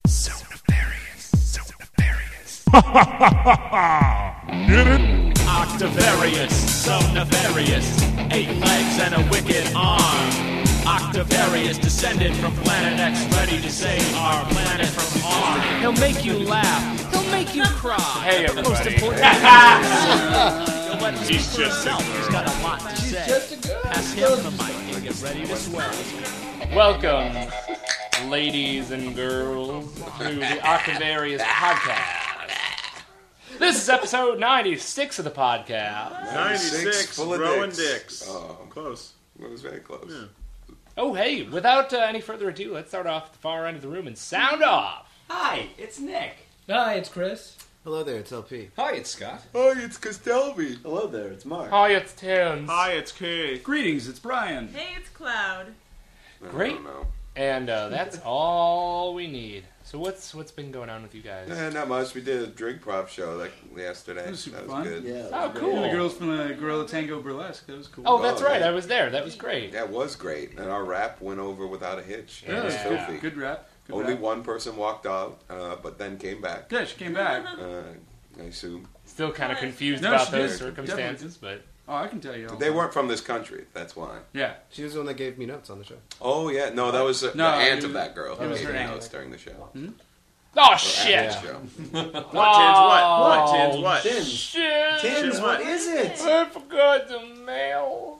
So nefarious, so nefarious. Get it? Octavarius, so nefarious, 8 legs and a wicked arm. Octavarius, descended from Planet X, ready to save our planet from harm. He'll make you laugh, he'll make you cry. Hey, everybody. Most important, he'll let him speak He's for just a himself. girl. He's got a lot to say. just a girl. Pass him the mic and get ready to swear. Welcome, ladies and girls, to the Octavarius podcast. This is episode 96 of the podcast. 96, full of Rowan dicks. Dicks. Oh. Close. It was very close. Yeah. Oh, hey, without any further ado, let's start off at the far end of the room and sound off. Hi, it's Nick. Hi, it's Chris. Hello there, it's LP. Hi, it's Scott. Oh, it's Castelby. Hello there, it's Mark. Hi, it's Tins. Hi, it's Kay. Greetings, it's Brian. Hey, it's Cloud. Great. I don't know. And that's all we need. So what's been going on with you guys? Not much. We did a drink prop show like yesterday. It was super that was fun. good. Yeah. Oh, The cool. girls from the Gorilla Tango Burlesque, that was cool. Oh, that's Oh, right. yeah. I was there. That was great. That was great. And our rap went over without a hitch. Yeah, It was Yeah. filthy. Good rap. Good Only rap. one person walked out, but then came back. Yeah, she came back. I assume. Still kind of confused No, about she those did. circumstances, but Oh, I can tell you all. They weren't from this country. That's why. Yeah. She was the one that gave me notes on the show. Oh, yeah. No, that was the No, aunt it of was- that girl it who was gave her me aunt. notes during the show. oh Or shit! at the show. What, Tins? What? Tins, what? Shit! Tins, what is it? I forgot the mail.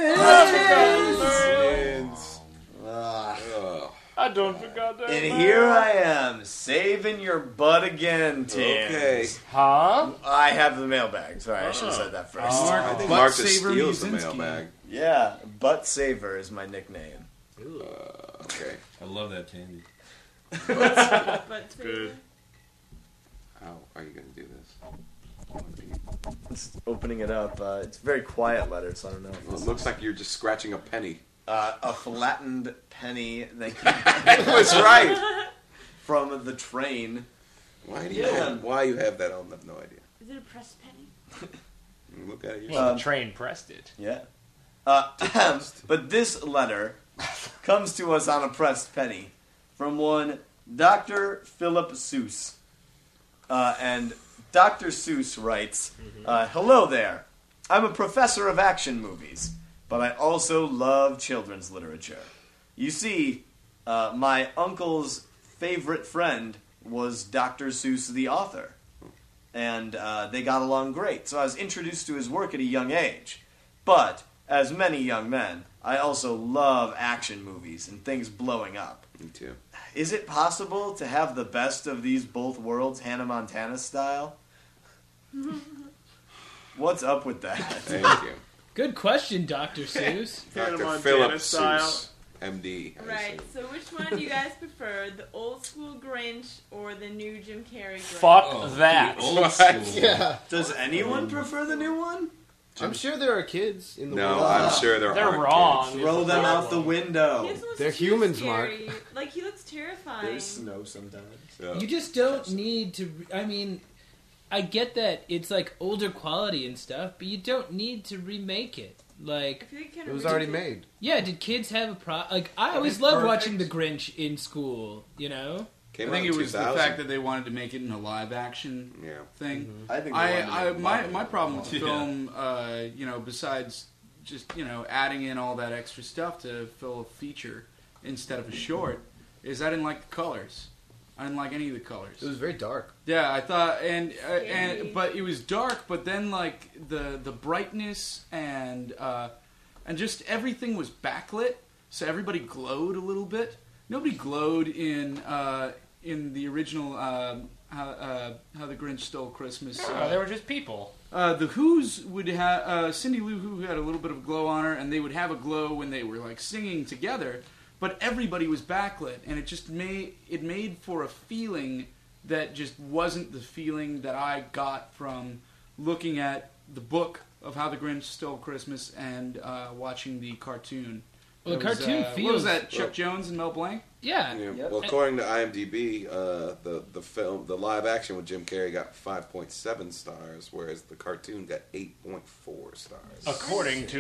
Tins. Ugh. I don't forgot that. And mail. here I am, saving your butt again, Tim. Okay. Huh? I have the mailbag. Sorry, I should have said that first. I think Butt Mark just Saver steals the Musinski. mailbag. Yeah, Butt Saver is my nickname. Okay. I love that candy. But Good. How are you going to do this? Just opening it up. It's a very quiet letter, so I don't know. If Well, this it looks like you're just scratching a penny. a flattened penny. Thank you. That was right. From the train. Why do you Yeah. have, why you have that on? I have no idea. is it a pressed penny? Look at it yourself. Well, the train pressed it. Yeah. But this letter comes to us on a pressed penny from one Dr. Philip Seuss. And Dr. Seuss writes, hello there. I'm a professor of action movies, but I also love children's literature. You see, my uncle's favorite friend was Dr. Seuss the author. And they got along great, so I was introduced to his work at a young age. But, as many young men, I also love action movies and things blowing up. Me too. Is it possible to have the best of these both worlds, Hannah Montana style? What's up with that? Thank you. Good question, Dr. Seuss. Hannah Dr. Montana Philip style. Seuss, MD. I Right, assume. so which one do you guys prefer? The old school Grinch or the new Jim Carrey Grinch? Fuck that. Old school. Yeah. Does anyone prefer the new one? I'm sure there are kids in the No, world. I'm sure there They're aren't wrong. kids. Throw them out the window. He just looks They're too humans, Mark. scary. Like, he looks terrifying. There's snow sometimes. So, You just don't need to. I mean, I get that it's like older quality and stuff, but you don't need to remake it. I Like, feel like It was already made. yeah, did kids have a pro? Like, I always It's loved perfect. watching The Grinch in school. You know, came I think out it in was the 2000. fact that they wanted to make it in a live action Yeah. thing. I think My problem with the Yeah. film, besides just adding in all that extra stuff to fill a feature instead of a short, is I didn't like the colors. I didn't like any of the colors. It was very dark. Yeah, I thought, Scary. but it was dark. But then, like the brightness and just everything was backlit, so everybody glowed a little bit. Nobody glowed in the original How the Grinch Stole Christmas. No, they were just people. The Who's would have Cindy Lou Who had a little bit of glow on her, and they would have a glow when they were like singing together. But everybody was backlit, and it just made for a feeling that just wasn't the feeling that I got from looking at the book of How the Grinch Stole Christmas and watching the cartoon. Well, the It was, cartoon what was feels- that? Chuck Jones and Mel Blanc. yeah. Yeah. Yep. Well, according to IMDb, the live action with Jim Carrey got 5.7 stars, whereas the cartoon got 8.4 stars. According to the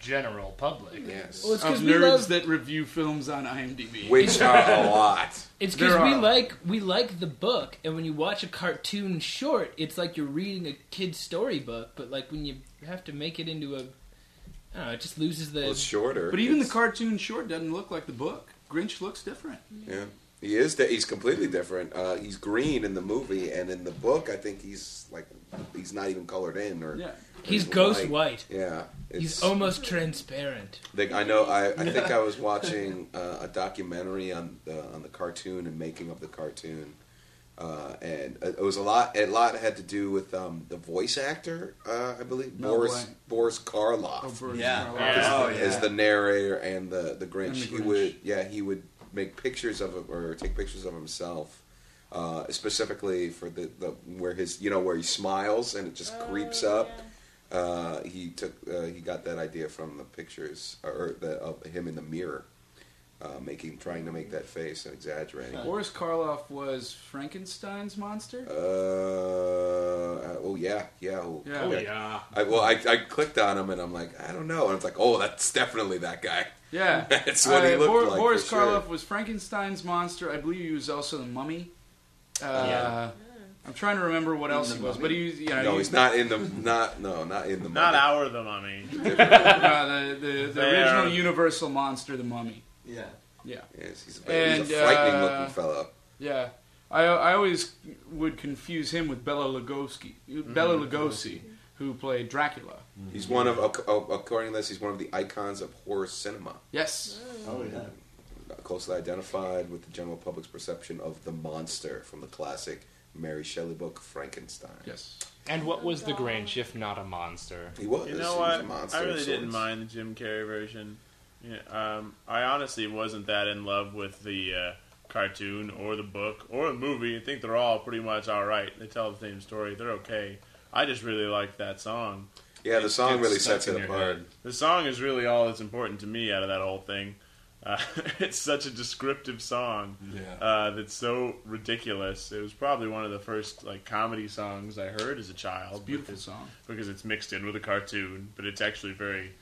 general public. Yes. Well, it's Of because we nerds love. that review films on IMDb. Which are a lot. It's because There we are. like the book, and when you watch a cartoon short, it's like you're reading a kid's storybook. But like when you have to make it into a, I don't know, it just loses the. Well, it's shorter. But even the It's- cartoon short doesn't look like the book. Grinch looks different. Yeah. He is. He's completely different. He's green in the movie, and in the book, I think he's not even colored in, or Yeah. He's ghost white. Yeah, He's almost transparent. I know. I think I was watching a documentary on the cartoon and making of the cartoon, and it was a lot. A lot had to do with the voice actor. I believe No Boris Karloff is the narrator and the Grinch. And the He Grinch. would make pictures of him or take pictures of himself. Specifically for the where his where he smiles and it just creeps up. He got that idea from the pictures of him in the mirror, trying to make that face and exaggerating. Boris Karloff was Frankenstein's monster. Oh yeah. Oh yeah. I clicked on him and I'm like, I don't know, and it's like, oh, that's definitely that guy. Yeah, That's what he looked like. Boris for sure. Karloff was Frankenstein's monster. I believe he was also the Mummy. I'm trying to remember what else he was, but he was. No, he's not in the not in the Not Mummy. our the mummy. the They original are- Universal monster, the Mummy. Yeah. Yeah, Yes, he's a And, frightening looking fellow. yeah. I always would confuse him with Bela Lugosi, who played Dracula. He's one of, according to this, he's one of the icons of horror cinema. Yes. Oh yeah. Closely identified with the general public's perception of the monster from the classic Mary Shelley book Frankenstein. Yes. And what was the Grinch if not a monster? He was. You He know was what? a monster I of really didn't sorts. mind the Jim Carrey version. Yeah, I honestly wasn't that in love with the cartoon or the book or the movie. I think they're all pretty much all right. They tell the same story. They're okay. I just really liked that song. Yeah, the song gets really stuck sets in it your apart. head. The song is really all that's important to me out of that whole thing. It's such a descriptive song that's so ridiculous. It was probably one of the first comedy songs I heard as a child. Beautiful song. Because it's mixed in with a cartoon, but it's actually very.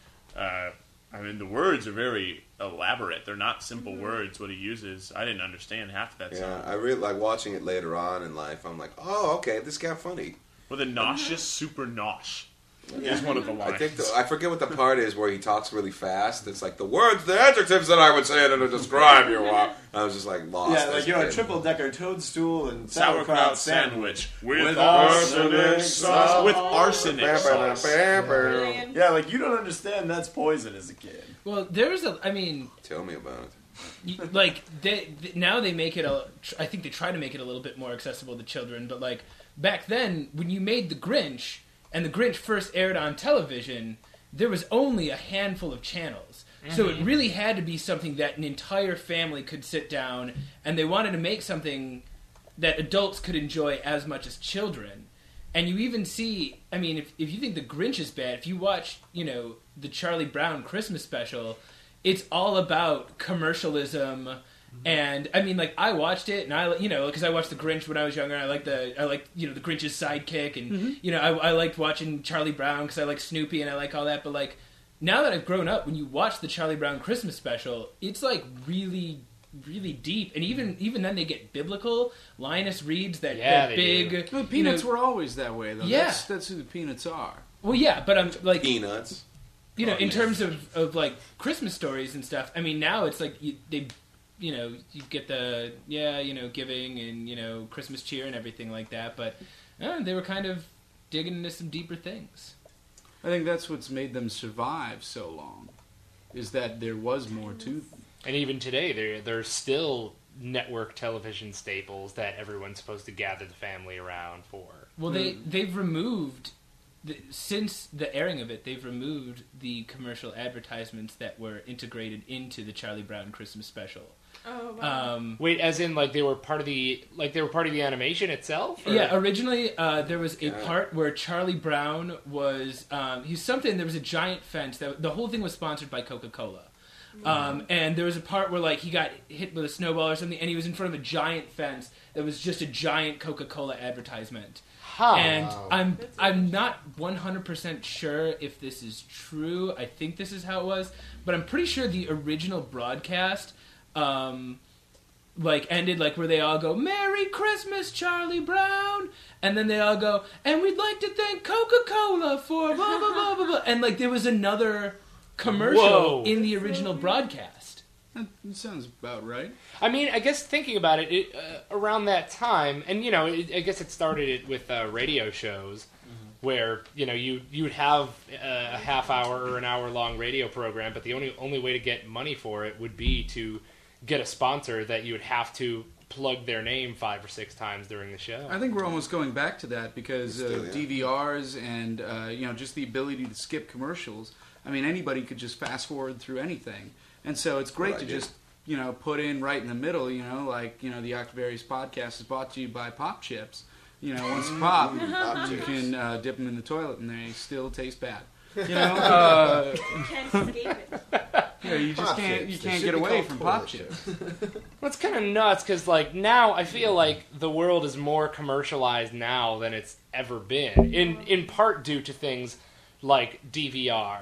The words are very elaborate. They're not simple words. What he uses, I didn't understand half of that Yeah, song. I really like watching it later on in life. I'm like, oh, okay, this got funny. With a nauseous super nosh is one of the lines. I think I forget what the part is where he talks really fast. It's like the adjectives that I would say to describe you. I was just like lost. Yeah, as like a a kid. triple decker toadstool and sauerkraut sandwich with arsenic arsenic sauce. sauce. With arsenic sauce. Brilliant. Yeah, like you don't understand that's poison as a kid. Well, there was I mean, Tell me about it. like now they make it I think they try to make it a little bit more accessible to children, but like back then when you made the Grinch and the Grinch first aired on television, there was only a handful of channels. So it really had to be something that an entire family could sit down, and they wanted to make something that adults could enjoy as much as children. And you even see, I mean, if you think the Grinch is bad, if you watch, the Charlie Brown Christmas special, it's all about commercialism. And I mean, like, I watched it, and I, because I watched the Grinch when I was younger. I liked the Grinch's sidekick, and I liked watching Charlie Brown because I like Snoopy and I like all that. But like, now that I've grown up, when you watch the Charlie Brown Christmas special, it's like really, really deep, and even then they get biblical. Linus reads that they big. The Peanuts were always that way, though. Yeah. That's who the Peanuts are. Well, yeah, but I'm like, Peanuts. in terms of like Christmas stories and stuff. I mean, now it's like you get the giving and Christmas cheer and everything like that. But they were kind of digging into some deeper things. I think that's what's made them survive so long, is that there was more to them. And even today, there's still network television staples that everyone's supposed to gather the family around for. Well, they've removed since the airing of it. They've removed the commercial advertisements that were integrated into the Charlie Brown Christmas special. Oh, wow. Wait, as in they were part of the animation itself? Or? Yeah, originally there was a part where Charlie Brown was there was a giant fence that the whole thing was sponsored by Coca-Cola. And there was a part where like he got hit with a snowball or something, and he was in front of a giant fence that was just a giant Coca-Cola advertisement. And I'm not 100% sure if this is true. I think this is how it was, but I'm pretty sure the original broadcast like ended like where they all go, "Merry Christmas, Charlie Brown," and then they all go, "And we'd like to thank Coca-Cola for blah blah blah blah blah," and like there was another commercial in the original broadcast. That sounds about right. I mean, I guess thinking about it, around that time, and you know, I guess it started with radio shows, where you know you would have a half hour or an hour long radio program, but the only way to get money for it would be to get a sponsor that you would have to plug their name 5 or 6 times during the show. I think we're almost going back to that because DVRs and you know, just the ability to skip commercials. I mean, anybody could just fast forward through anything, and so it's great to just, you know, put in right in the middle. You know, like, you know, the Octavarius podcast is brought to you by Pop Chips. You know, once you pop, you can dip them in the toilet and they still taste bad. You know, You can't escape it. yeah, you just can't get away from Pop Chips. Well, it's kind of nuts because, like, now I feel like the world is more commercialized now than it's ever been. In part due to things like DVR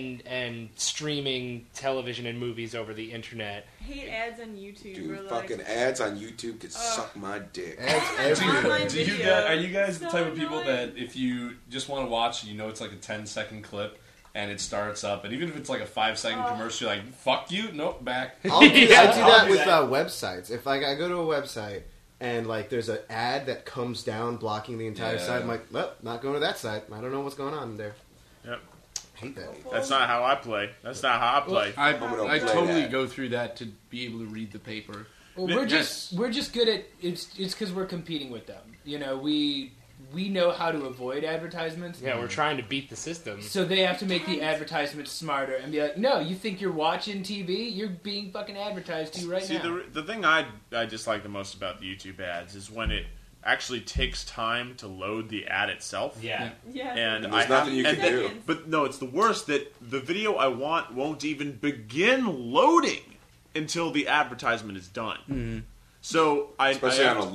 and streaming television and movies over the internet. I hate ads on YouTube. Dude, or fucking ads on YouTube could suck my dick. Ads everywhere. Do you guys, are you guys the type of people that if you just want to watch, you know it's like a 10-second clip, and it starts up, and even if it's like a 5-second commercial, you're like, fuck you, nope, back. I do that with websites. If like I go to a website and like there's an ad that comes down blocking the entire site, I'm like, well, not going to that site. I don't know what's going on there. Yep. I hate that. That's not how I play. That's not how I play. I totally go through that to be able to read the paper. Well, we're just good at it's because we're competing with them. You know, we know how to avoid advertisements. Yeah, we're trying to beat the system. So they have to make the advertisements smarter and be like, no, you think you're watching TV? You're being fucking advertised to right now. See, the thing I dislike the most about the YouTube ads is when it actually takes time to load the ad itself. Yeah. And there's nothing you can do. But no, it's the worst that the video I want won't even begin loading until the advertisement is done. Mm-hmm. So I have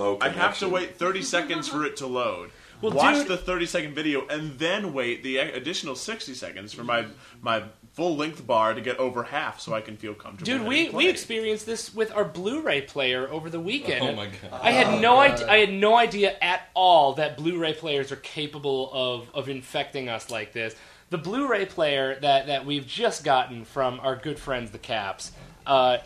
to wait 30 seconds for it to load. Well, watch the 30-second video and then wait the additional 60 seconds for my full-length bar to get over half so I can feel comfortable. Dude, we experienced this with our Blu-ray player over the weekend. Oh my god! I had no idea at all that Blu-ray players are capable of infecting us like this. The Blu-ray player that we've just gotten from our good friends the Caps, Aren't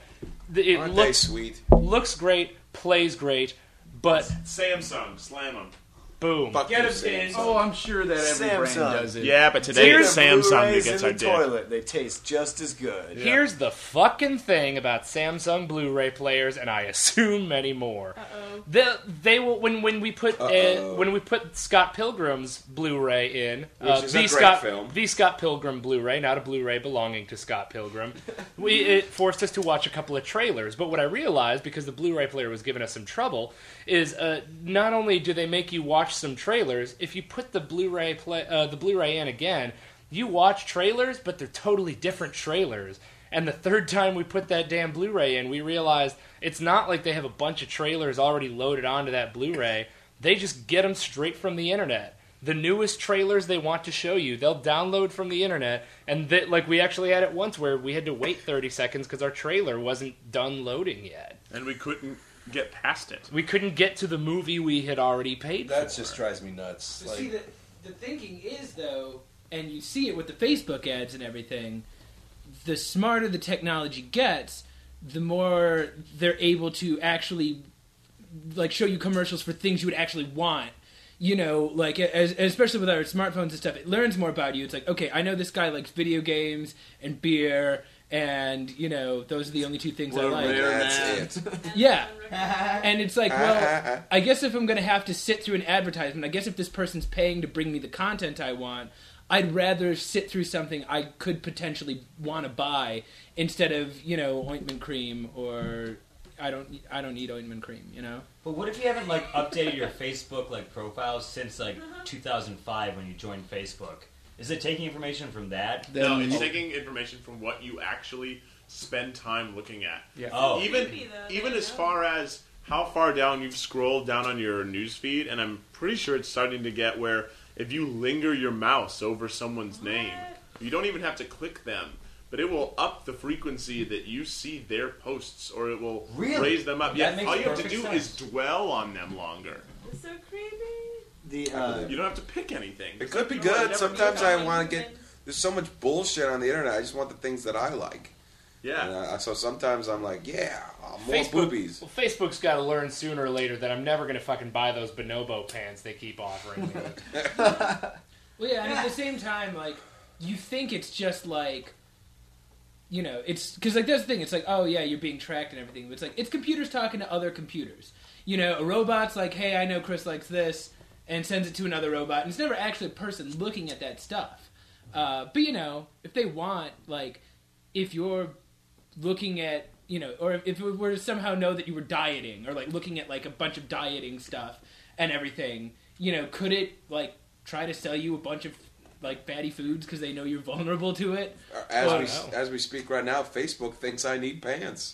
they sweet? Looks great, plays great, but Samsung, slam them. Boom. Fuck Get you, him, Samsung. Oh, I'm sure that every brand does it. Yeah, but today it's Samsung that gets our in the dick. toilet. They taste just as good. Here's the fucking thing about Samsung Blu-ray players, and I assume many more. They will when we put Scott Pilgrim's Blu-ray in, Which is a great film. the Scott Pilgrim Blu-ray, not a Blu-ray belonging to Scott Pilgrim. It forced us to watch a couple of trailers. But what I realized, because the Blu-ray player was giving us some trouble, is not only do they make you watch some trailers, if you put the Blu-ray in again, you watch trailers, but they're totally different trailers. And the third time we put that damn Blu-ray in, we realized it's not like they have a bunch of trailers already loaded onto that Blu-ray. They just get them straight from the internet. The newest trailers they want to show you, they'll download from the internet. And like we actually had it once where we had to wait 30 seconds because our trailer wasn't done loading yet. And we couldn't get past it. We couldn't get to the movie we had already paid for. That just drives me nuts. But see, the thinking is, though, and you see it with the Facebook ads and everything, the smarter the technology gets, the more they're able to actually like show you commercials for things you would actually want. You know, like, especially with our smartphones and stuff, it learns more about you. It's like, okay, I know this guy likes video games and beer, and, you know, those are the only two things I like. That's it. Yeah. And it's like, well, I guess if I'm going to have to sit through an advertisement, I guess if this person's paying to bring me the content I want, I'd rather sit through something I could potentially want to buy instead of, you know, ointment cream or... I don't need ointment cream, you know? But what if you haven't, like, updated your Facebook, like, profiles since, like, 2005 when you joined Facebook? Is it taking information from that? No, it's taking information from what you actually spend time looking at. Yeah. Oh. Even as far as how far down you've scrolled down on your news feed, and I'm pretty sure it's starting to get where if you linger your mouse over someone's name, you don't even have to click them, but it will up the frequency that you see their posts, or it will raise them up. That Yeah, all you have to makes do perfect is dwell on them longer. It's so creepy. You don't have to pick anything. It could be You know, I good. never Sometimes knew I that. want to get. There's so much bullshit on the internet. I just want the things that I like. Yeah. So sometimes I'm like, more boobies. Well, Facebook's got to learn sooner or later that I'm never going to fucking buy those bonobo pants they keep offering me. Well, yeah, and at the same time, like, you think it's just like, you know, it's because like that's the thing. It's like, oh yeah, you're being tracked and everything. But it's like it's computers talking to other computers. You know, a robot's like, hey, I know Chris likes this, and sends it to another robot, and it's never actually a person looking at that stuff. But you know, if they want, like, if you're looking at, you know, or if it were to somehow know that you were dieting, or like looking at like a bunch of dieting stuff and everything, you know, could it like try to sell you a bunch of like fatty foods because they know you're vulnerable to it? As we speak right now, Facebook thinks I need pants.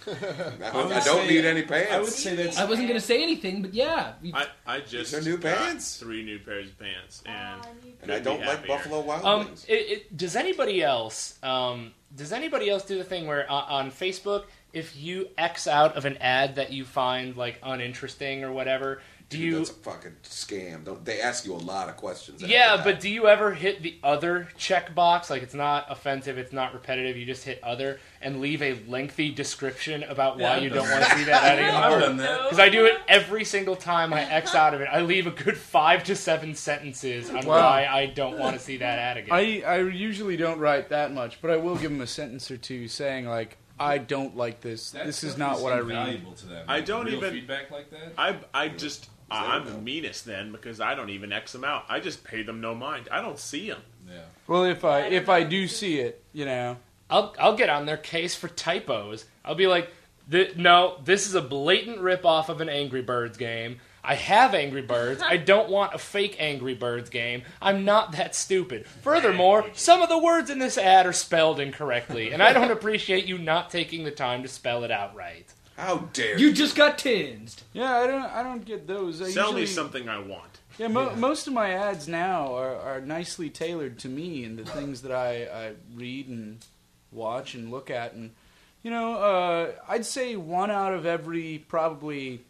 I don't need any pants. I would say that's. I wasn't going to say anything, but yeah. I just These are new got pants. 3 new pairs of pants, and And I don't like Buffalo Wild Wings. Does anybody else do the thing where on Facebook, if you X out of an ad that you find like uninteresting or whatever, That's a fucking scam. They ask you a lot of questions. Yeah, after that. but do you ever hit the other checkbox? Like, it's not offensive, it's not repetitive. You just hit other and leave a lengthy description about why you don't want to see that ad I've anymore. done that. Because I do it every single time I X out of it. I leave a good 5 to 7 sentences on why I don't want to see that ad again. I usually don't write that much, but I will give them a sentence or two saying like, I don't like this. That This is stuff not what I read. invaluable to them. I don't Real even feedback like that. I'm the meanest then because I don't even X them out. I just pay them no mind. I don't see them. Yeah. Well, if I do see it, you know, I'll get on their case for typos. I'll be like, no, this is a blatant ripoff of an Angry Birds game. I have Angry Birds. I don't want a fake Angry Birds game. I'm not that stupid. Furthermore, some of the words in this ad are spelled incorrectly, and I don't appreciate you not taking the time to spell it out right. How dare You just got tinsed. yeah, I don't get those. I Sell me usually- something I want. Yeah, most of my ads now are nicely tailored to me and the things that I read and watch and look at, and you know, I'd say 1 out of every probably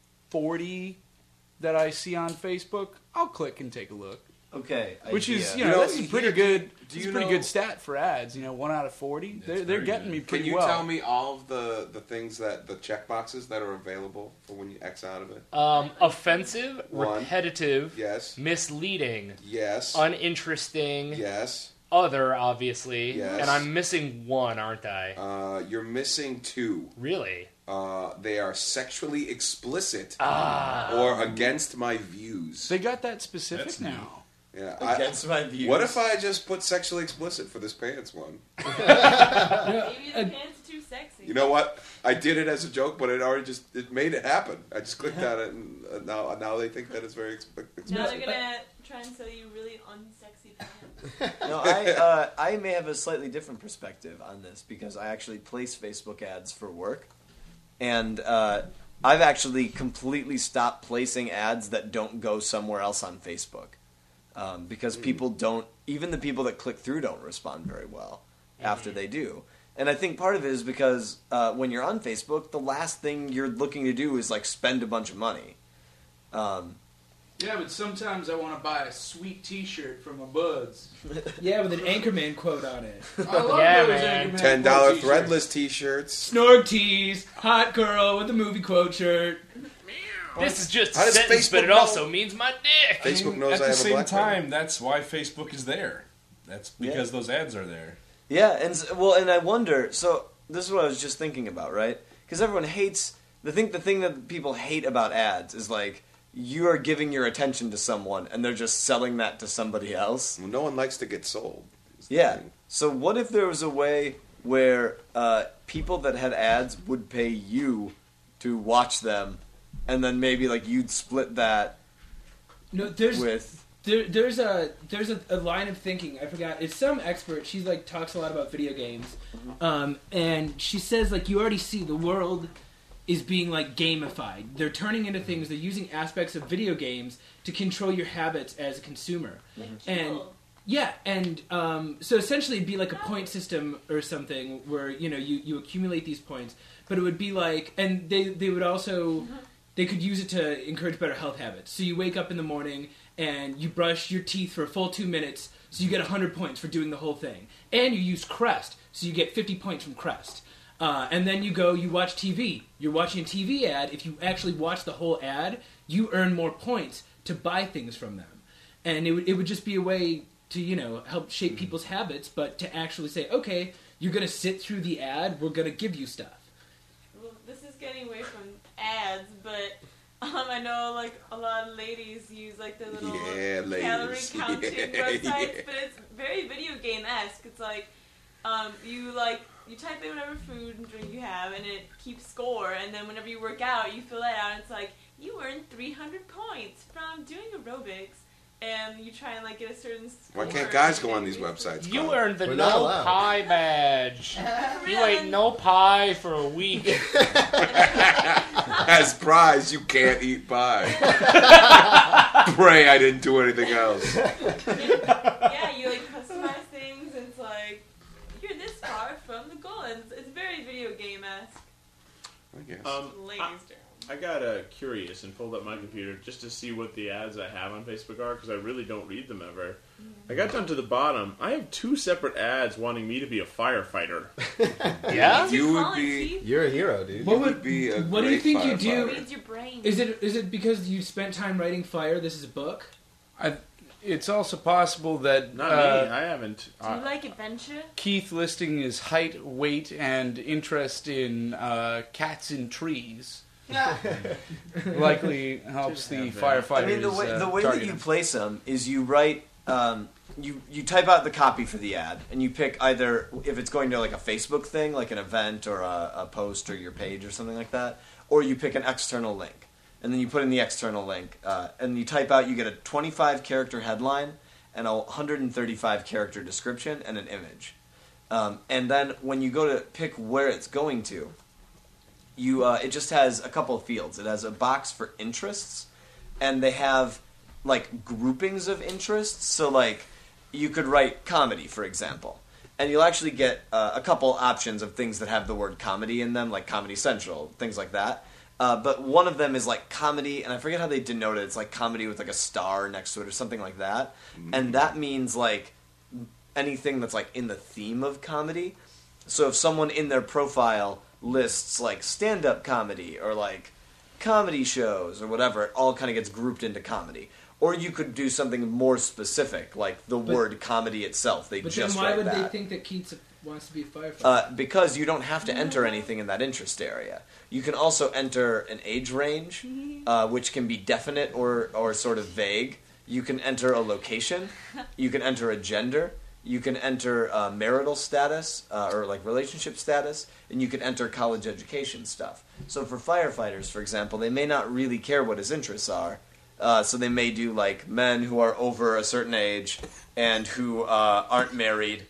40 that I see on Facebook, I'll click and take a look. Okay. Which is, idea. you know, that's a pretty good. do It's you a pretty know- good stat for ads. You know, 1 out of 40. They're very getting good. me Can pretty you well. tell me all of the things that the checkboxes that are available for when you X out of it? Offensive, One. repetitive, Yes. misleading, Yes. uninteresting, Yes. other, obviously, Yes. and I'm missing one, aren't I? You're missing 2. Really? They are sexually explicit Ah. or against my views. They got that specific That's now. Yeah, Against my views. What if I just put sexually explicit for this pants one? Maybe the pants are too sexy. You know what? I did it as a joke, but it made it happen. I just clicked on it, and now they think that it's very explicit. Now they're gonna try and sell you really unsexy pants. No, I may have a slightly different perspective on this because I actually place Facebook ads for work, and I've actually completely stopped placing ads that don't go somewhere else on Facebook because people don't, even the people that click through don't respond very well after they do. And I think part of it is because when you're on Facebook, the last thing you're looking to do is like spend a bunch of money. Yeah, but sometimes I want to buy a sweet T-shirt from my buds. Yeah, with an Anchorman quote on it. I love Yeah, those man. Anchorman $10 quote T-shirts. threadless T-shirts. Snorg tees, hot girl with a movie quote shirt. This is just How a does sentence, but Facebook it know? also means my dick. Facebook knows At I the have a same BlackBerry. time, that's why Facebook is there. That's because those ads are there. Yeah, and I wonder. So this is what I was just thinking about, right? Because everyone hates the thing that people hate about ads is like you are giving your attention to someone and they're just selling that to somebody else. Well, no one likes to get sold. is the Yeah. thing. So what if there was a way where people that had ads would pay you to watch them, and then maybe like you'd split that No, there's with There's a line of thinking. I forgot. It's some expert. She's like talks a lot about video games, and she says like you already see the world is being like gamified. They're turning into things. They're using aspects of video games to control your habits as a consumer. And yeah, and so essentially it'd be like a point system or something where you accumulate these points, but it would be like, and they would also they could use it to encourage better health habits. So you wake up in the morning and you brush your teeth for a full 2 minutes, so you get 100 points for doing the whole thing. And you use Crest, so you get 50 points from Crest. And then you watch TV. You're watching a TV ad. If you actually watch the whole ad, you earn more points to buy things from them. And it would just be a way to, help shape people's habits, but to actually say, okay, you're going to sit through the ad, we're going to give you stuff. Well, this is getting away from ads, but I know like a lot of ladies use like the little calorie counting websites, but it's very video game-esque. It's like you type in whatever food and drink you have, and it keeps score, and then whenever you work out, you fill that out, and it's like, you earned 300 points from doing aerobics, and you try and like get a certain score. Why can't guys go on these websites? You earned the no pie badge. You ate no pie for a week. As prize, you can't eat pie. Pray I didn't do anything else. Yeah, you like customize things, and it's like, you're this far from the goal, and it's very video game-esque. I guess. Ladies do. I got curious and pulled up my computer just to see what the ads I have on Facebook are, because I really don't read them ever. I got down to the bottom. I have 2 separate ads wanting me to be a firefighter. Yeah? You would be... You're a hero, dude. You would be a What do you think you firefighter. do? Reads your brain. Is it because you spent time writing Fire? This is a book. It's also possible that Not me. I haven't. Do you like adventure? Keith listing his height, weight, and interest in cats in trees likely helps the firefighters. I mean, the way that you them. place them is you write, you type out the copy for the ad, and you pick either if it's going to like a Facebook thing, like an event or a post or your page or something like that, or you pick an external link. And then you put in the external link, and you type out, you get a 25-character headline and a 135-character description and an image. And then when you go to pick where it's going to, it just has a couple of fields. It has a box for interests, and they have, like, groupings of interests. So, like, you could write comedy, for example. And you'll actually get a couple options of things that have the word comedy in them, like Comedy Central, things like that. But one of them is like comedy, and I forget how they denote it. It's like comedy with like a star next to it or something like that. Mm-hmm. And that means like anything that's like in the theme of comedy. So if someone in their profile lists like stand-up comedy or like comedy shows or whatever, it all kind of gets grouped into comedy. Or you could do something more specific, like the word comedy itself. But then why would they think that Keats wants to be a firefighter? Because you don't have to enter anything in that interest area. You can also enter an age range, which can be definite or sort of vague. You can enter a location. You can enter a gender. You can enter marital status or like relationship status. And you can enter college education stuff. So for firefighters, for example, they may not really care what his interests are. So they may do like men who are over a certain age and who aren't married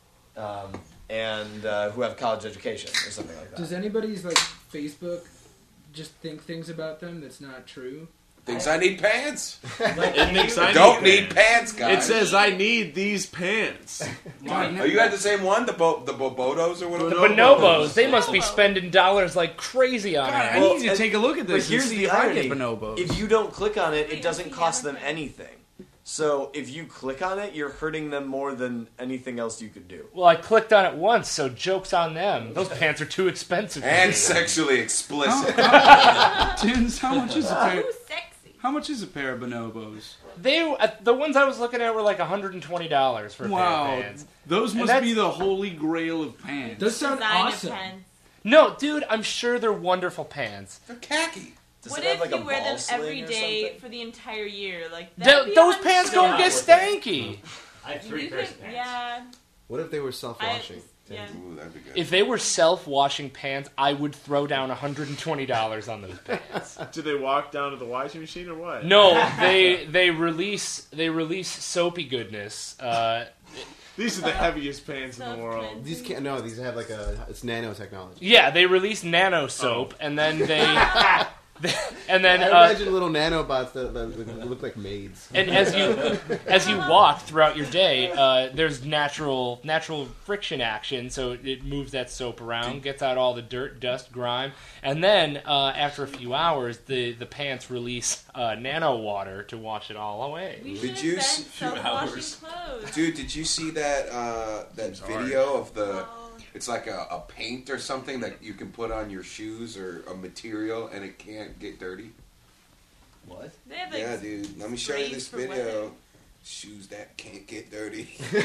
and who have college education or something like that. Does anybody's like Facebook just think things about them that's not true? Thinks I need pants. It thinks I don't need pants, guys. It says I need these pants. Oh, you had the same one, the Bobotos or whatever. The bonobos. They must be spending dollars like crazy on it. I need you to take a look at this. But here's and see the if I irony: get bonobos. if you don't click on it, it doesn't cost them anything. So if you click on it, you're hurting them more than anything else you could do. Well, I clicked on it once, so joke's on them. Those pants are too expensive. And sexually explicit. Tins, how much is a pair? Too sexy. How much is a pair of bonobos? The ones I was looking at were like $120 for a pair of pants. Those must be the holy grail of pants. Those sound Design awesome. of pants. No, dude, I'm sure they're wonderful pants. They're khaki. What if you wear them every day for the entire year? Like those pants don't get stanky. I have 3 pairs of pants. Yeah. What if they were self-washing? Yeah. Ooh, that'd be good. If they were self-washing pans, I would throw down $120 on those pans. Do they walk down to the washing machine or what? No, they release soapy goodness. These are the heaviest pans in the world. These can't. No, these have it's nanotechnology. Yeah, they release nano soap, and then they. And then I imagine little nanobots that look like maids. And as you walk throughout your day, there's natural friction action, so it moves that soap around, gets out all the dirt, dust, grime, and then after a few hours, the pants release nano water to wash it all away. Did you see, dude? Did you see that that video of the? It's like a paint or something that you can put on your shoes or a material and it can't get dirty. What? They have, like, yeah, dude. Let me show you this video. weather. Shoes that can't get dirty. Are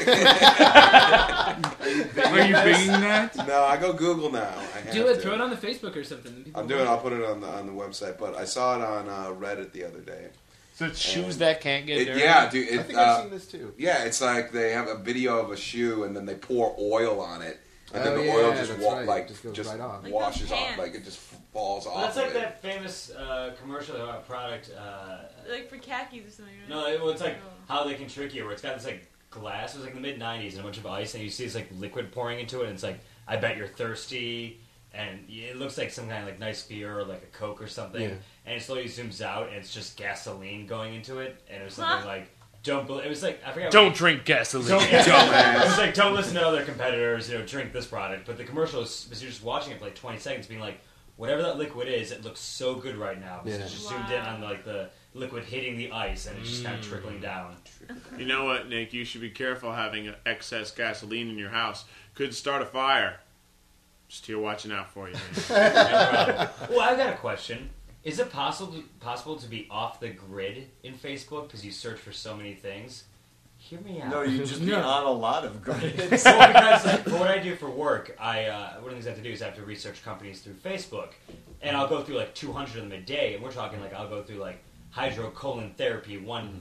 you binging that? No, I go Google now. Do it. Throw it on the Facebook or something. I'm doing. I'll put it on the website. But I saw it on Reddit the other day. So it's shoes that can't get dirty? Yeah, dude. I think I've seen this too. Yeah, it's like they have a video of a shoe and then they pour oil on it. And then the oil just goes right off. washes off, like it just falls off. Well, that's like of that famous commercial product. Like for khakis or something, right? No, it's like how they can trick you, where it's got this like glass. It was like in the mid-90s and a bunch of ice, and you see this like liquid pouring into it, and it's like, I bet you're thirsty, and it looks like some kind of like nice beer or like a Coke or something, and it slowly zooms out, and it's just gasoline going into it, and it was something like. It was like I forgot. Don't drink gasoline. It was like don't listen to other competitors. Drink this product. But the commercial is you're just watching it for like 20 seconds, being like, whatever that liquid is, it looks so good right now. Because it's just zoomed in on like the liquid hitting the ice, and it's just kind of trickling down. You know what, Nick? You should be careful having excess gasoline in your house. Could start a fire. Just here watching out for you. Well, I've got a question. Is it possible to be off the grid in Facebook because you search for so many things? Hear me out. No, you just be on a lot of grids. Well, because like, for what I do for work, one of the things I have to do is I have to research companies through Facebook, and I'll go through like 200 of them a day, and we're talking like I'll go through like hydrocolon therapy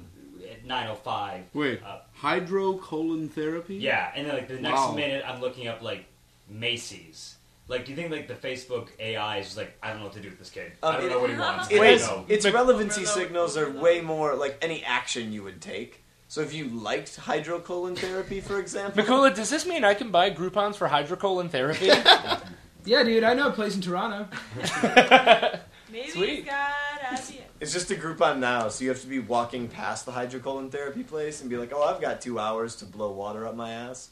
905. Wait, hydrocolon therapy? Yeah, and then like the next minute I'm looking up like Macy's. Like, do you think like the Facebook AI is just like, I don't know what to do with this kid. I don't know what he wants. Its relevancy signals are way more like any action you would take. So if you liked hydrocolon therapy, for example, Mikula, does this mean I can buy Groupons for hydrocolon therapy? Yeah, dude, I know a place in Toronto. Maybe Sweet. he's got ideas. it's just a Groupon now, so you have to be walking past the hydrocolon therapy place and be like, "Oh, I've got 2 hours to blow water up my ass."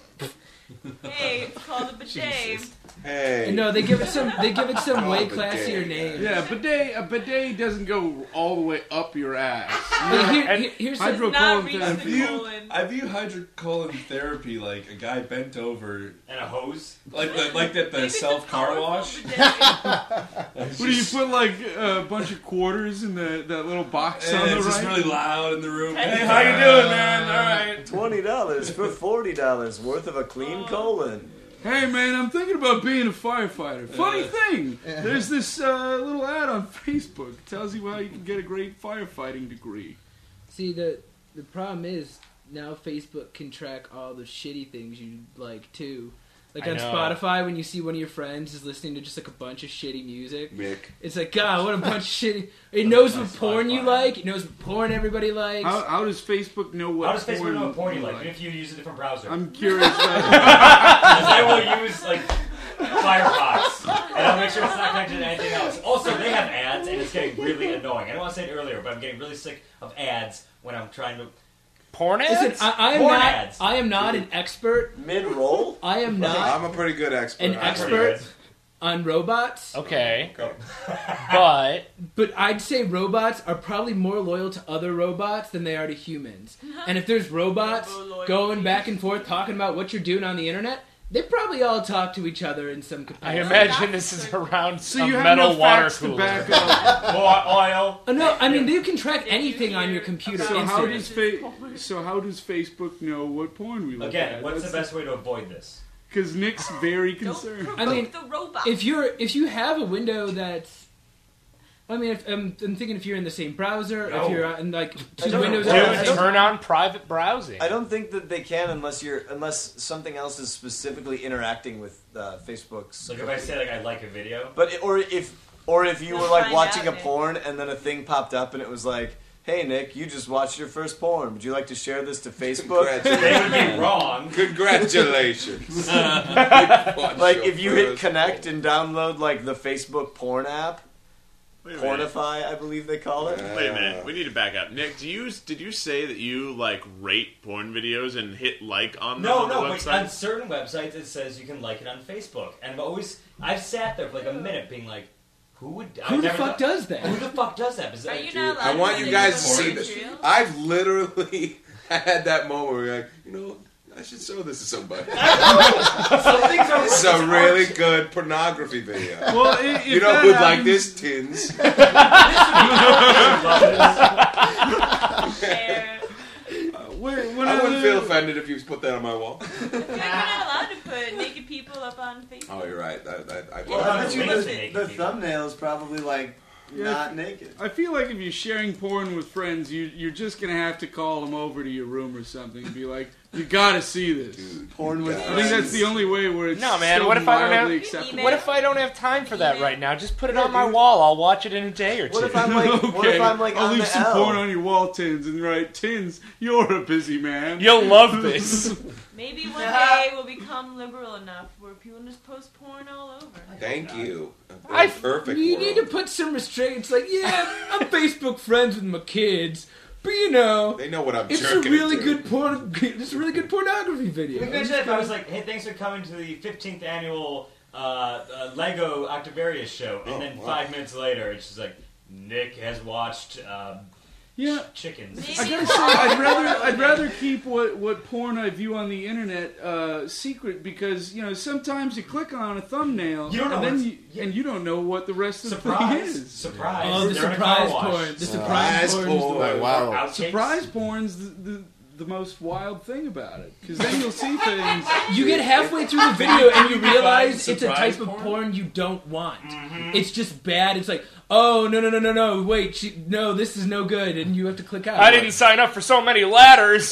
Hey, it's called a bidet. Hey. No, they give it some way bidet. classier name. Yeah, a bidet doesn't go all the way up your ass. Here's Does not hydrocolon reach therapy. the colon. I view hydrocolon therapy like a guy bent over, And a hose? like at the Maybe self it's a car powerful wash. bidet. What do you put like a bunch of quarters in that little box on And the it's right? just really loud in the room. Hey, Hey, how you doing, man? All right. $20 for $40 worth of a clean colon. Hey man, I'm thinking about being a firefighter. Funny thing, there's this little ad on Facebook. It tells you how you can get a great firefighting degree. See, the problem is now Facebook can track all the shitty things you like too. Like I on know. Spotify, when you see one of your friends is listening to just like a bunch of shitty music, Mick. it's like, God, what a bunch of shitty. It knows what porn you like. It knows what porn everybody likes. How does Facebook know what? How does Facebook know what porn you you like? Even if you use a different browser. I'm curious. Because I will use like Firefox, and I'll make sure it's not connected to anything else. Also, they have ads, and it's getting really annoying. I didn't want to say it earlier, but I'm getting really sick of ads when I'm trying to. Porn ads? Listen, I am not an expert. Mid-roll? I am not I'm a pretty good expert. an expert on robots. Okay. But I'd say robots are probably more loyal to other robots than they are to humans. And if there's robots going back and forth talking about what you're doing on the internet, they probably all talk to each other in some I capacity. imagine this is around So a you have metal no water facts to cooler. back up. Oil. Oh, no, I mean, you can track anything on your computer. So how instantly. does Facebook know what porn we look at? Again, what's the best way to avoid this? Because Nick's very Don't concerned. provoke I mean, the robot. if you have a window that's I mean, I'm thinking if you're in the same browser, No. if you're in like two don't- windows. Dude, at the Dude, same turn on private browsing. I don't think that they can unless something else is specifically interacting with Facebook's. Like if I say like I like a video. But or if you You'll were like find watching out, a Nick. porn and then a thing popped up and it was like, "Hey Nick, you just watched your first porn. Would you like to share this to Facebook?" They would be wrong. Congratulations. Like if you hit connect and download like the Facebook porn app, Wait a minute. Pornify, I believe they call it. Wait a minute. We need to back up. Nick, did you say that you like rate porn videos and hit like on them on the But website? on certain websites it says you can like it on Facebook, and I've sat there for like a minute being like, Who the fuck does that? Who the fuck does that? Are you Dude, not allowed I want to you do guys the to see porn this. trail? I've literally had that moment where you're like, I should show this to somebody. It's a really good pornography video. Well, if You know that who'd like happens- this, Tins? I wouldn't feel offended if you put that on my wall. You're not allowed to put naked people up on Facebook. Oh, you're right. Well, I bet you Well, the thumbnail is probably like not naked. I feel like if you're sharing porn with friends, you're just gonna have to call them over to your room or something and be like, "You gotta see this." Dude, Porn with I think that's the only way where it's No, man. still What if I don't mildly have? acceptable. What if I don't have time for that right now? Just put it Yeah, on my dude. wall. I'll watch it in a day or two. What if I'm like? What if I'm like I'll on leave the some L? porn on your wall, Tins, and write, "Tins, you're a busy man." You'll love this. Maybe one day we'll become liberal enough where people just post porn all over. Thank you. Perfect. You world. need to put some restraints. Like, yeah, I'm Facebook friends with my kids, but you know, They know what I'm it's a jerking really into. good porn. It's a really good pornography video. Imagine if I was like, "Hey, thanks for coming to the 15th annual Lego Octavarius show," and then 5 minutes later, it's just like, Nick has watched Yeah. chickens. I gotta say, I'd rather keep what porn I view on the internet secret, because sometimes you click on a thumbnail You don't know and then what's- you don't know what the rest of the thing Surprise! is. Surprise! Oh, the They're in a surprise car wash. porn. The surprise porn. is the porn. way. Wow. Outtakes. Surprise porn's the most wild thing about it, because then you'll see things. You get halfway through the video and you realize Find it's a surprise type of porn? porn you don't want. It's just bad. It's like, oh no, wait, no, this is no good, and you have to click out. I didn't sign up for so many ladders.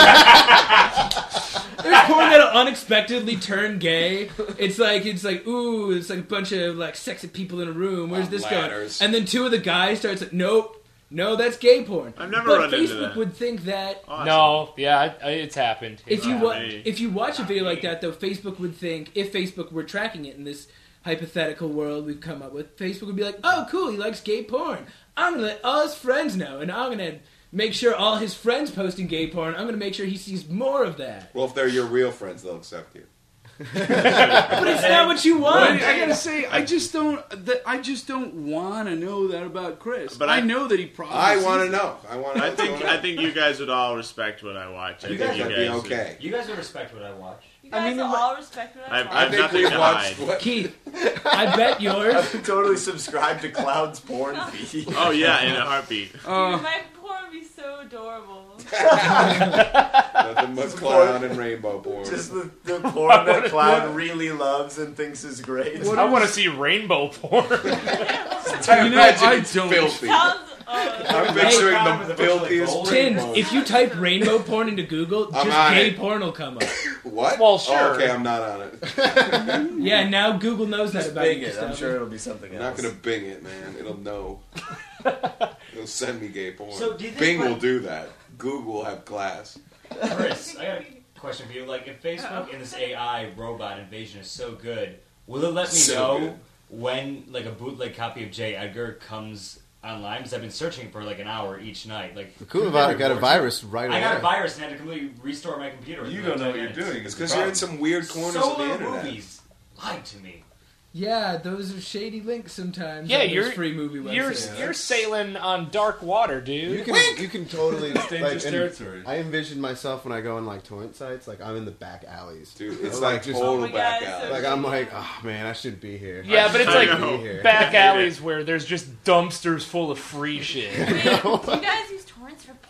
There's porn that'll unexpectedly turn gay. It's like ooh, it's like a bunch of like sexy people in a room. Where's this ladders. going? And then two of the guys starts like, nope. No, that's gay porn. I've never but run Facebook into that. would think that Awesome. No, yeah, it's happened. if you me. if you watch a video like that, though, Facebook would think, if Facebook were tracking it in this hypothetical world we've come up with, Facebook would be like, oh, cool, he likes gay porn. I'm gonna let all his friends know, and I'm gonna make sure all his friends posting gay porn. I'm gonna make sure he sees more of that. Well, if they're your real friends, they'll accept you. But it's not what you want. I gotta say, I just don't want to know that about Chris. But I I- know that he probably. I sees want it. to know. I think you guys would all respect what I watch. I You think guys you would guys be would- okay. You guys would respect what I watch. You guys will all respect what I I've- watch. I've nothing we've to watched hide. what- Keith, I bet yours. I would totally subscribe to Cloud's porn feed. Oh yeah, in a heartbeat. My porn would be so adorable. Nothing but clown and rainbow porn. Just the porn that Cloud really loves and thinks is great. I want to see rainbow porn. I You know, imagine I it's don't. filthy. Sounds. I'm picturing Hey, the with a bunch of, like, filthiest gold Tins, rainbows. if you type rainbow porn into Google, I'm just on gay it. porn will come up. What? Well, Oh, sure. okay, I'm not on it. Yeah, now Google knows that Just about bing you. it. I'm sure it'll be something I'm else. not gonna Bing it, man. It'll know. It'll send me gay porn. So, do you think Bing what- will do that. Google will have class. Chris, I got a question for you. Like, if Facebook and this AI robot invasion is so good, will it let me So know good. when, like, a bootleg copy of J. Edgar comes online? Because I've been searching for, like, an hour each night. Like, Cool about it. Got a virus right away. I got a virus and had to completely restore my computer. You within, don't know like, what 10 you're minutes. doing. It's because you're in some weird corners of the Solo internet. movies lied to me. Yeah, those are shady links sometimes. Yeah, on those you're free movie websites. you're sailing on dark water, dude. You can totally dangerous and territory. I envision myself when I go on like torrent sites, like I'm in the back alleys. Dude, it's Like, like just- total Oh my God, back it's so alley. Like I'm like, oh man, I should be here. Yeah, but it's I like know. Here. back alleys where there's just dumpsters full of free shit. Do you guys use torrents for porn?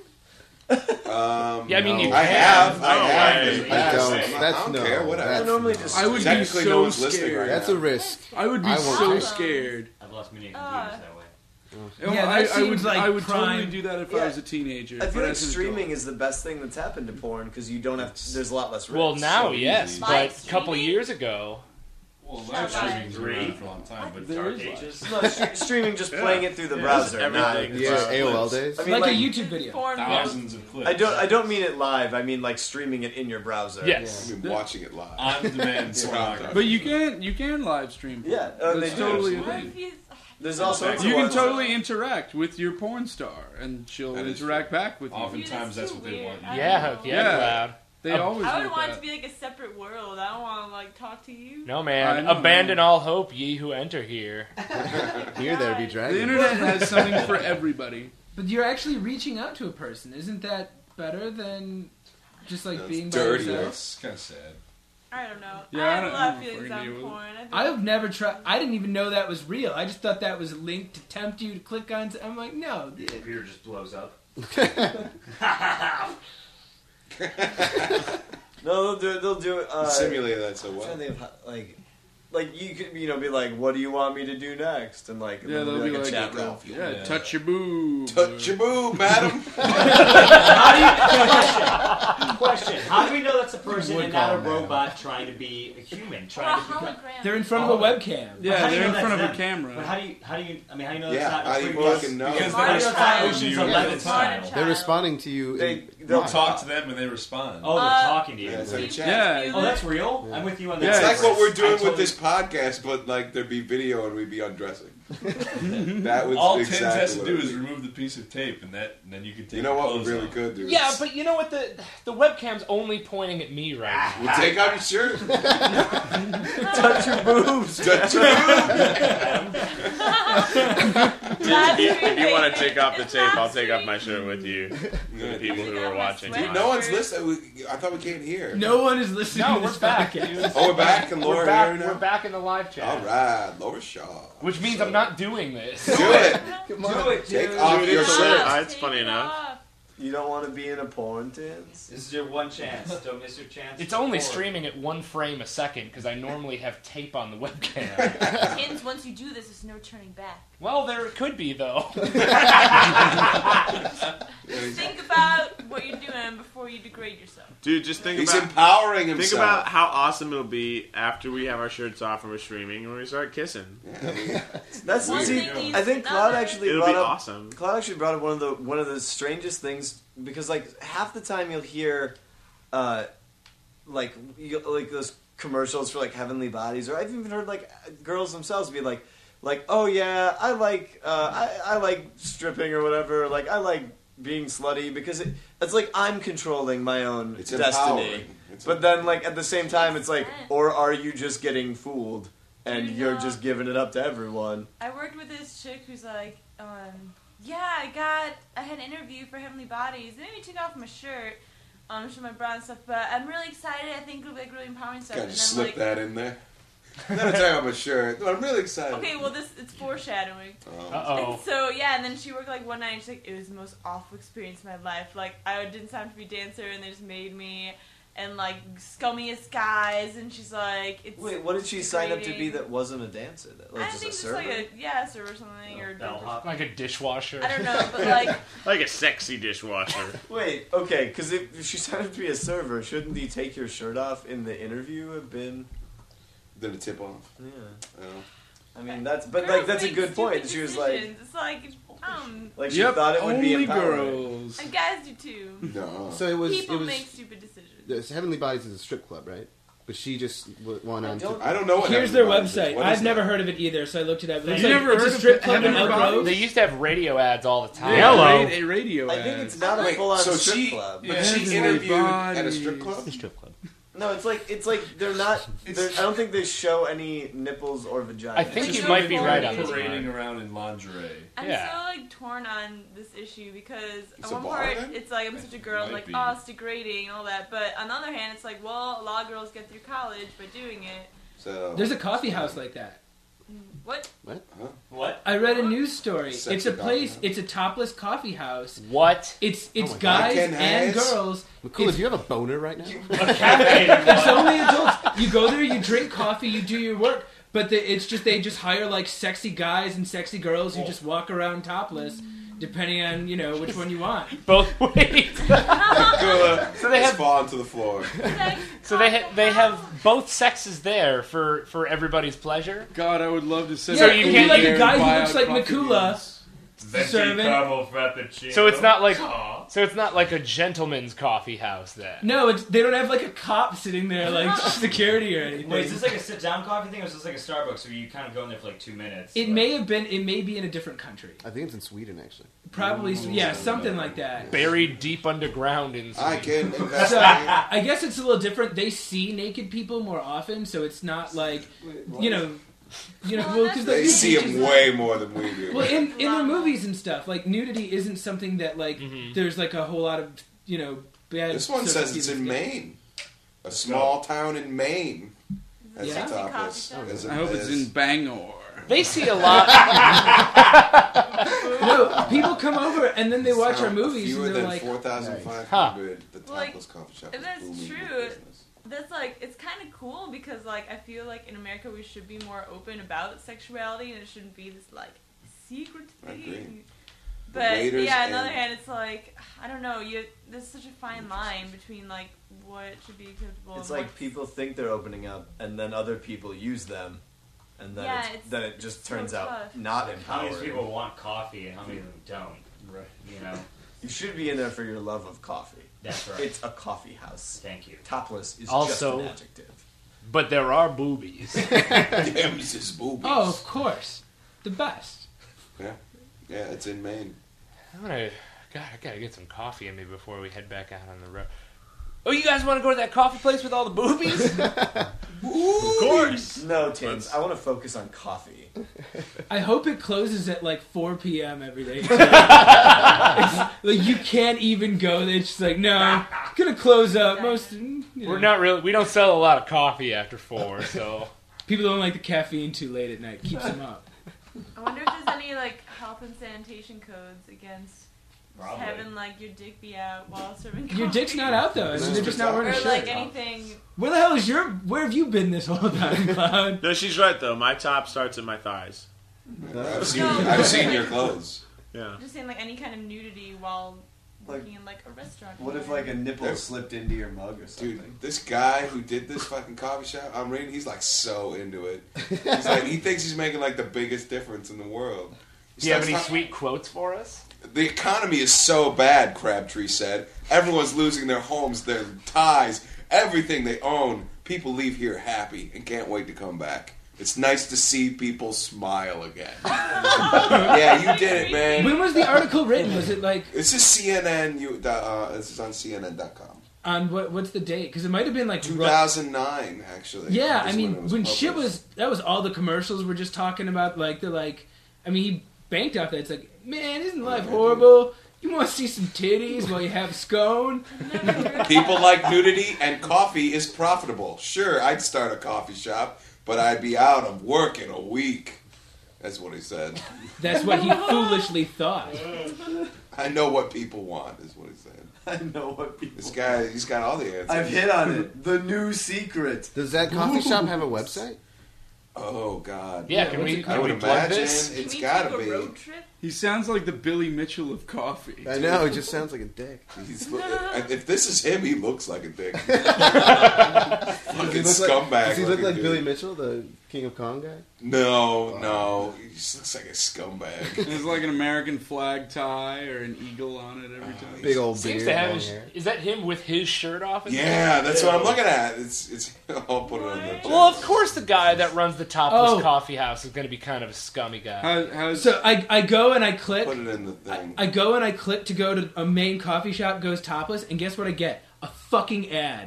Yeah, I mean, you I can. have. No I have. way. in the I past. don't. I'm not- That's I don't no. care. Whatever. That's I normally no. just. I would be Technically, no so one's listening scared. right That's now. a risk. I would be I won't so do it. scared. I've lost many computers that way. Yeah, that seems like I would prime. totally do that if I was a teenager. I feel but like as an streaming adult- is the best thing that's happened to porn because you don't have. There's a lot less risks. Well, now so yes, easy. but Live a couple streaming? years ago, Well, Not live streaming's live. been around for a long time, but There dark is ages. No, streaming just playing it through the browser. everything. Yeah, Clips. AOL days. I mean, like like a YouTube video. Porn Thousands of clips. I don't mean it live. I mean like streaming it in your browser. yes. I've been watching it live. On-demand pornography. But you can live stream. Yeah, That's they do. totally a What thing. if he's... There's all sorts of You can ones. totally interact with your porn star, and she'll That is interact back with you. Oftentimes, that's what they want. you to Yeah, do. yeah, loud. They always I would want want it that. to be like a separate world. I don't want to like talk to you. No I man, know, abandon all hope, ye who enter here. Here there be The dragons. internet has something for everybody. But you're actually reaching out to a person. Isn't that better than just like That's being dirty. by yourself? It's kind of sad. I don't know. Yeah, I I have don't- a I lot don't of know if feelings we're on gonna do it. porn. I think I've never tried. I didn't even know that was real. I just thought that was linked to tempt you to click on. I'm like, no. The computer just blows up. No, they'll do it. Simulate that so I'm trying well. to think of how, like you could be like, what do you want me to do next? And like, Yeah, there'll they'll be a like, chat room. golf. Yeah, Yeah. touch your boob. Touch your boob, madam. Question: how do we know that's a person Would and not a call them. robot trying to be a human? or a Trying to become. hologram. They're in front of a webcam. Yeah, How do you they're in know front of that's a them? camera. But how do you? I mean, how do you know Yeah, that's not how a do you previous- fucking know? Because Martin they respond Child. to you Yeah. all the Martin time. Child. They're responding to you. They'll You talk to them and they respond. Oh, they're talking to you. Yeah, it's like a chat. Yeah. Oh, that's real. I'm with you on that. Yeah, It's like what we're doing I totally- with this podcast, but like there'd be video and we'd be undressing. That was All exactly Tim has to what do it is would be. remove the piece of tape, and then you can take. You know your what we clothes really off. could do? Yeah, but you know what? The webcam's only pointing at me right now. We'll take off your shirt. touch your boobs. Touch your boob. If you want to take off the tape, I'll take off my shirt with you. The people who are watching. Dude, No one's listening. I thought we can't hear. No one is listening No, to we're this back, podcast. dude. Oh, we're back and Laura We're back. here now. We're back in the live chat. All right, Laura Shaw. Which means I'm not doing this. Do it. Do it, Take dude. off Dude, your it's shirt. so- It's funny enough. You don't want to be in a porn dance. This is your one chance. Don't miss your chance. It's only Forward. streaming at 1 frame a second because I normally have tape on the webcam. Kids, once you do this, there's no turning back. Well, there could be though. Just think about what you're doing before you degrade yourself. Dude, just think He's about empowering himself. think about how awesome it'll be after we have our shirts off and we're streaming and we start kissing. That's One see. thing leads I think to Cloud another. actually It'll brought be up. awesome. Cloud actually brought up one of the strangest things because like half the time you'll hear, like those commercials for like Heavenly Bodies, or I've even heard like girls themselves be like, oh yeah, I like I like stripping or whatever, like I like being slutty because it's like I'm controlling my own It's destiny. empowering. It's But then like at the same time, it's like, Consent. or are you just getting fooled and You you're know- just giving it up to everyone? I worked with this chick who's like, yeah, I had an interview for Heavenly Bodies. They made me take off my shirt, show my bra and stuff, but I'm really excited. I think it'll be like really empowering stuff. Gotta And just I'm slip like, that in there. I'm gonna take off my shirt. I'm really excited. okay, well it's foreshadowing. Uh-oh. And so yeah, and then she worked like one night and she's like, it was the most awful experience of my life. Like I didn't sign up to be a dancer and they just made me, and like scummiest guys, and she's like, it's Wait, what did she sign up to be degrading. that wasn't a dancer? Like I just think a just server? like a server or something or bellhop. Like a dishwasher. I don't know, but like Like a sexy dishwasher. Wait, okay, because if she signed up to be a server, shouldn't the take your shirt off in the interview have been? Then a tip off. Yeah. Oh. I mean that's, but girls like that's a make good point. stupid She was like, decisions. It's like she Yep, thought it would be only empowering. girls. and guys do too. No. So it was. People it was make stupid decisions. this Heavenly Bodies is a strip club, right? But she just went on to. I don't know what Here's Heavenly their Bodies is. website. What is I've never that? heard of it either, so I looked it up. It looks You like never it's heard a of strip club in Heavenly Elk Bodies? Grove. They used to have radio ads all the time. Hello. A radio I think it's not a Wait, full-on so strip she, club. but she Heavenly interviewed at a Bodies. strip club? Strip club. No, it's like they're not. I don't think they show any nipples or vagina. I think It's you just might be a right on this. Parading Mark. around in lingerie. I'm Yeah. so like torn on this issue because It's on a one bar, part then? it's like I'm such a girl, I'm Might like be. oh it's degrading and all that, but on the other hand it's like well a lot of girls get through college by doing it. So There's a coffee house like that. What? What? I read a news story. Sexy It's a coffee place. house. It's a topless coffee house. What? It's my God. guys Ken and Hayes? girls. Cool. Do you have a boner right now? It's only adults. You go there, you drink coffee, you do your work, But it's just they just hire like sexy guys and sexy girls who just walk around topless, depending on which one you want. Both ways. So they have fall to the floor. So they have both sexes there for everybody's pleasure. God, I would love to sit. So you can like a guy who looks like Mikula. So it's not like a gentleman's coffee house then. No, they don't have like a cop sitting there like security or anything. Wait, is this like a sit-down coffee thing, or is this like a Starbucks where you kind of go in there for like 2 minutes? It may be in a different country. I think it's in Sweden actually. Probably, yeah, something like that. Buried deep underground in Sweden. I can invest. So, I guess it's a little different. They see naked people more often, so it's not like because they see them way more than we do. Well, in their movies and stuff, like nudity isn't something that like there's like a whole lot of bad. This one says it's in Maine, a small town in Maine. That's the topless. I hope it's in Bangor. They see a lot. No, people come over and then they watch our movies Fewer and they're than like 4,500. The topless coffee shop. If is that's booming true, business. that's like it's kind of cool because like I feel like in America we should be more open about sexuality and it shouldn't be this like secret I agree. thing. But waiters yeah, on and- the other hand, it's like I don't know. There's such a fine line between like what should be acceptable. It's and like what's- people think they're opening up, and then other people use them, and then Yeah, then it just so turns out tough. not How many empowering. people want coffee and how many of them don't? Right. You know, You should be in there for your love of coffee. that's right. It's a coffee house. Thank you. Topless is Also- just an adjective. But there are boobies. Yeah, Mrs. Boobies. oh, of course, the best. Yeah, it's in Maine. I gotta get some coffee in me before we head back out on the road. Oh, you guys want to go to that coffee place with all the boobies? Of course. No, Tins. I want to focus on coffee. I hope it closes at like 4 p.m. every day. It's, like you can't even go there. It's just like no, it's gonna close up. We're not really. We don't sell a lot of coffee after 4, so People don't like the caffeine too late at night. Keeps them up. I wonder if there's any like health and sanitation codes against Probably. having like your dick be out while serving coffee. Your dick's not out though. I mean, they're just not wearing a Or shirt. like anything. Where the hell is where have you been this whole time, Cloud? No, she's right though. My top starts at my thighs. I've seen your clothes. Yeah. I'm just saying like any kind of nudity while Like, working in like a restaurant. What if like a nipple There's- slipped into your mug or something? Dude, this guy who did this fucking coffee shop, I'm reading, he's like so into it. He's like, he thinks he's making like the biggest difference in the world. do you have any starts sweet quotes for us? The economy is so bad, Crabtree said. Everyone's losing their homes, their ties, everything they own. People leave here happy and can't wait to come back. It's nice to see people smile again. Yeah, you did it, man. When was the article written? Was it like This is CNN. This is on CNN.com. on what's the date? Because it might have been like 2009, actually. Yeah, I is mean, it was when shit published. was that was all the commercials were just talking about. Like they're like, I mean, he banked off that. It's like, man, isn't life horrible? You want to see some titties while you have scone? People like nudity and coffee is profitable. Sure, I'd start a coffee shop, but I'd be out of work in a week. That's what he said. That's what he foolishly thought. I know what people want, is what he said. I know what people. This guy, he's got all the answers. I've hit on it. The new secret. Does that coffee shop have a website? Oh, God. Yeah, can what's we it I called? would can we plug imagine this? it's Can we gotta take a be. road trip? He sounds like the Billy Mitchell of coffee. I know, it just sounds like a dick. If this is him, he looks like a dick. Does Fucking he look scumbag. like, does he look looking like dude. Billy Mitchell, the King of Kong guy? No. He just looks like a scumbag. There's like an American flag tie or an eagle on it every time. Big old Seems beard, to have long his, hair. is that him with his shirt off? Yeah, that's what I'm looking at. It's. I'll put it on the chat. Well, of course, the guy that runs the topless Oh. coffee house is going to be kind of a scummy guy. How's So I go and I click. Put it in the thing. I go and I click to go to a main coffee shop, goes topless, and guess what I get? A fucking ad.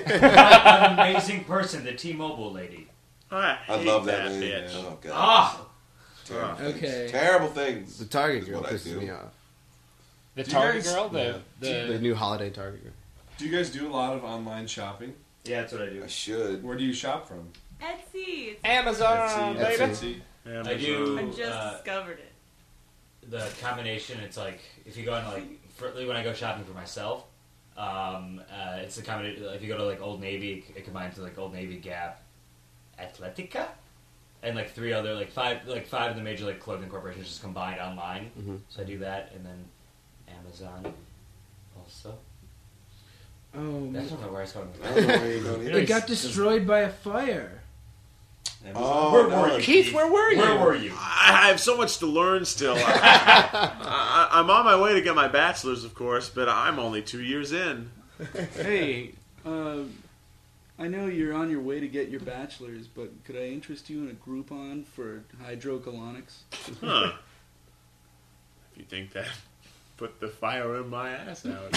An amazing person, the T-Mobile lady. I love that lady. bitch. Oh, God. Ah! Terrible things. Okay. Terrible things. The Target is girl what I pisses do. me off. The Do you Target guys- girl, The the new holiday Target girl. Do you guys do a lot of online shopping? Yeah, that's what I do. I should. Where do you shop from? Etsy. It's- Amazon, Etsy, baby. Etsy. I do. I just discovered it. The combination. It's like if you go on like when I go shopping for myself, it's the combination. If you go to like Old Navy, it combines with like Old Navy, Gap, Atletica. and like 3 other, like five of the major like clothing corporations just combined online. Mhm. So I do that, and then Amazon also. Oh, That's not where I was going. I don't know where you're going either. it got destroyed by a fire. Oh, Where no, were you? Keith, where were you? Where were you? I have so much to learn still. I'm on my way to get my bachelor's, of course, but I'm only 2 years in. Hey, I know you're on your way to get your bachelor's, but could I interest you in a Groupon for hydrocolonics? Huh. If you think that, put the fire in my ass out.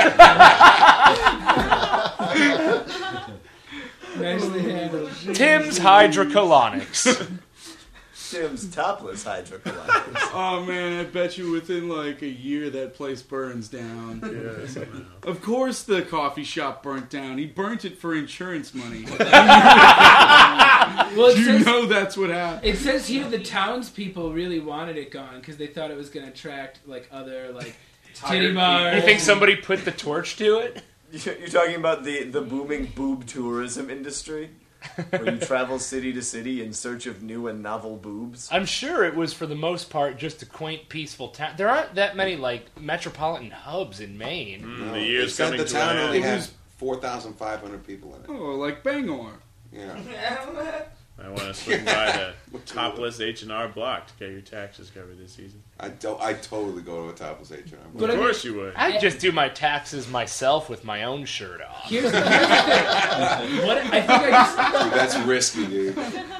Nicely handled. Tim's Hydrocolonics. Tim's topless hydrocolonics. Oh man, I bet you within like a year that place burns down. Yeah, somehow. Of course the coffee shop burnt down. He burnt it for insurance money. Well, it You says, know that's what happened. it says here the townspeople really wanted it gone because they thought it was going to attract like other like titty bars. You think somebody put the torch to it? You're talking about the booming boob tourism industry? Where you travel city to city in search of new and novel boobs? I'm sure it was for the most part just a quaint, peaceful town. There aren't that many like metropolitan hubs in Maine. The year's It said coming the to town an only end. has 4,500 people in it. Oh, like Bangor. Yeah. I want to swing by the topless H&R Block to get your taxes covered this season. I totally go to a topless H&R. But Of I course you would. I'd just do my taxes myself with my own shirt off. Here's the thing. What I think I just. Dude, that's risky, dude.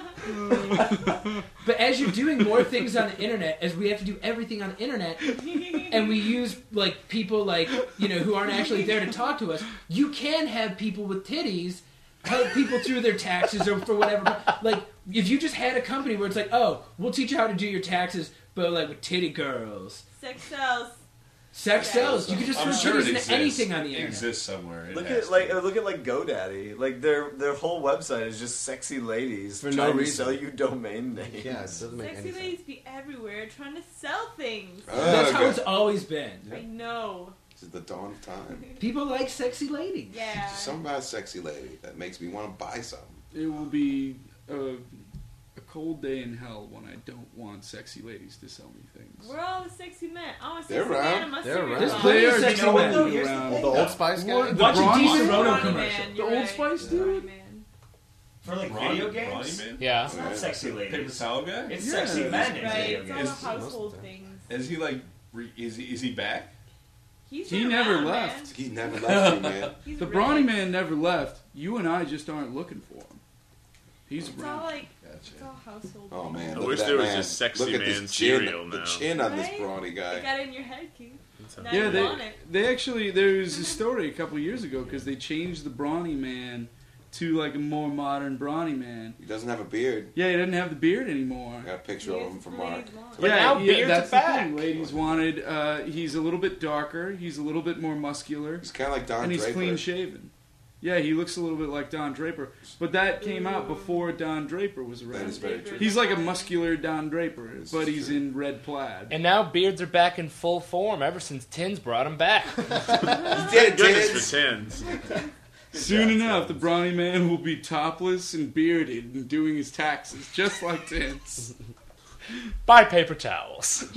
But as you're doing more things on the internet, as we have to do everything on the internet, and we use like people like who aren't actually there to talk to us, you can have people with titties help people through their taxes or for whatever. Like if you just had a company where it's like, oh, we'll teach you how to do your taxes, but like with titty girls. Sex sells. Sex sells. You can just I'm throw sure titties it into exists. anything on the It internet. exists somewhere. It Look has at to. look at GoDaddy. Like their whole website is just sexy ladies For trying no to reason. sell you domain names. Yeah, it doesn't make Sexy any sense. ladies be everywhere trying to sell things. That's how good. it's always been. I know. This is the dawn of time. People like sexy ladies. Yeah. There's something about a sexy lady that makes me want to buy something. It will be a cold day in hell when I don't want sexy ladies to sell me things. We're all sexy men. I'm a sexy They're man. around. I'm a They're serial around. There's mom. plenty of They are sexy totally men. though, here's the around. thing. The Old Spice guy? What? Watch a Bronny decent Man? Rono Bronny commercial. Man, The you're Old right. Spice Bronny dude? Man. For like Ronnie- video games? Ronnie Man? Yeah. It's not sexy Paper ladies. towel guy? It's Yeah. sexy men in Right. video It's all games. household things. Is he like? Is he back? He's He been never around, left. Man. He never left me, man. He's The rich. Brawny Man never left. You and I just aren't looking for him. He's It's all around. like Gotcha. it's all household. Oh things. man, I look wish at that there was man. just sexy Look at man this chin, cereal the now. chin on this Right? brawny You guy. got it in your head, Keith. Now Yeah, you want it. they actually there was a story a couple years ago because they changed the Brawny Man to like a more modern Brawny Man. He doesn't have a beard. Yeah, he doesn't have the beard anymore. I got a picture of him from Mark. But now beards that's are the thing. back. Ladies wanted. He's a little bit darker. He's a little bit more muscular, He's kind of like Don and he's Draper. clean shaven. Yeah, he looks a little bit like Don Draper, but that came out before Don Draper was That around. is very true. He's like a muscular Don Draper, This but is he's true. in red plaid. And now beards are back in full form ever since Tins brought them back. He did it, Thank goodness Tids. for tins. Soon job, enough, Tids. the Brawny Man will be topless and bearded and doing his taxes, just like Tins. Buy paper towels.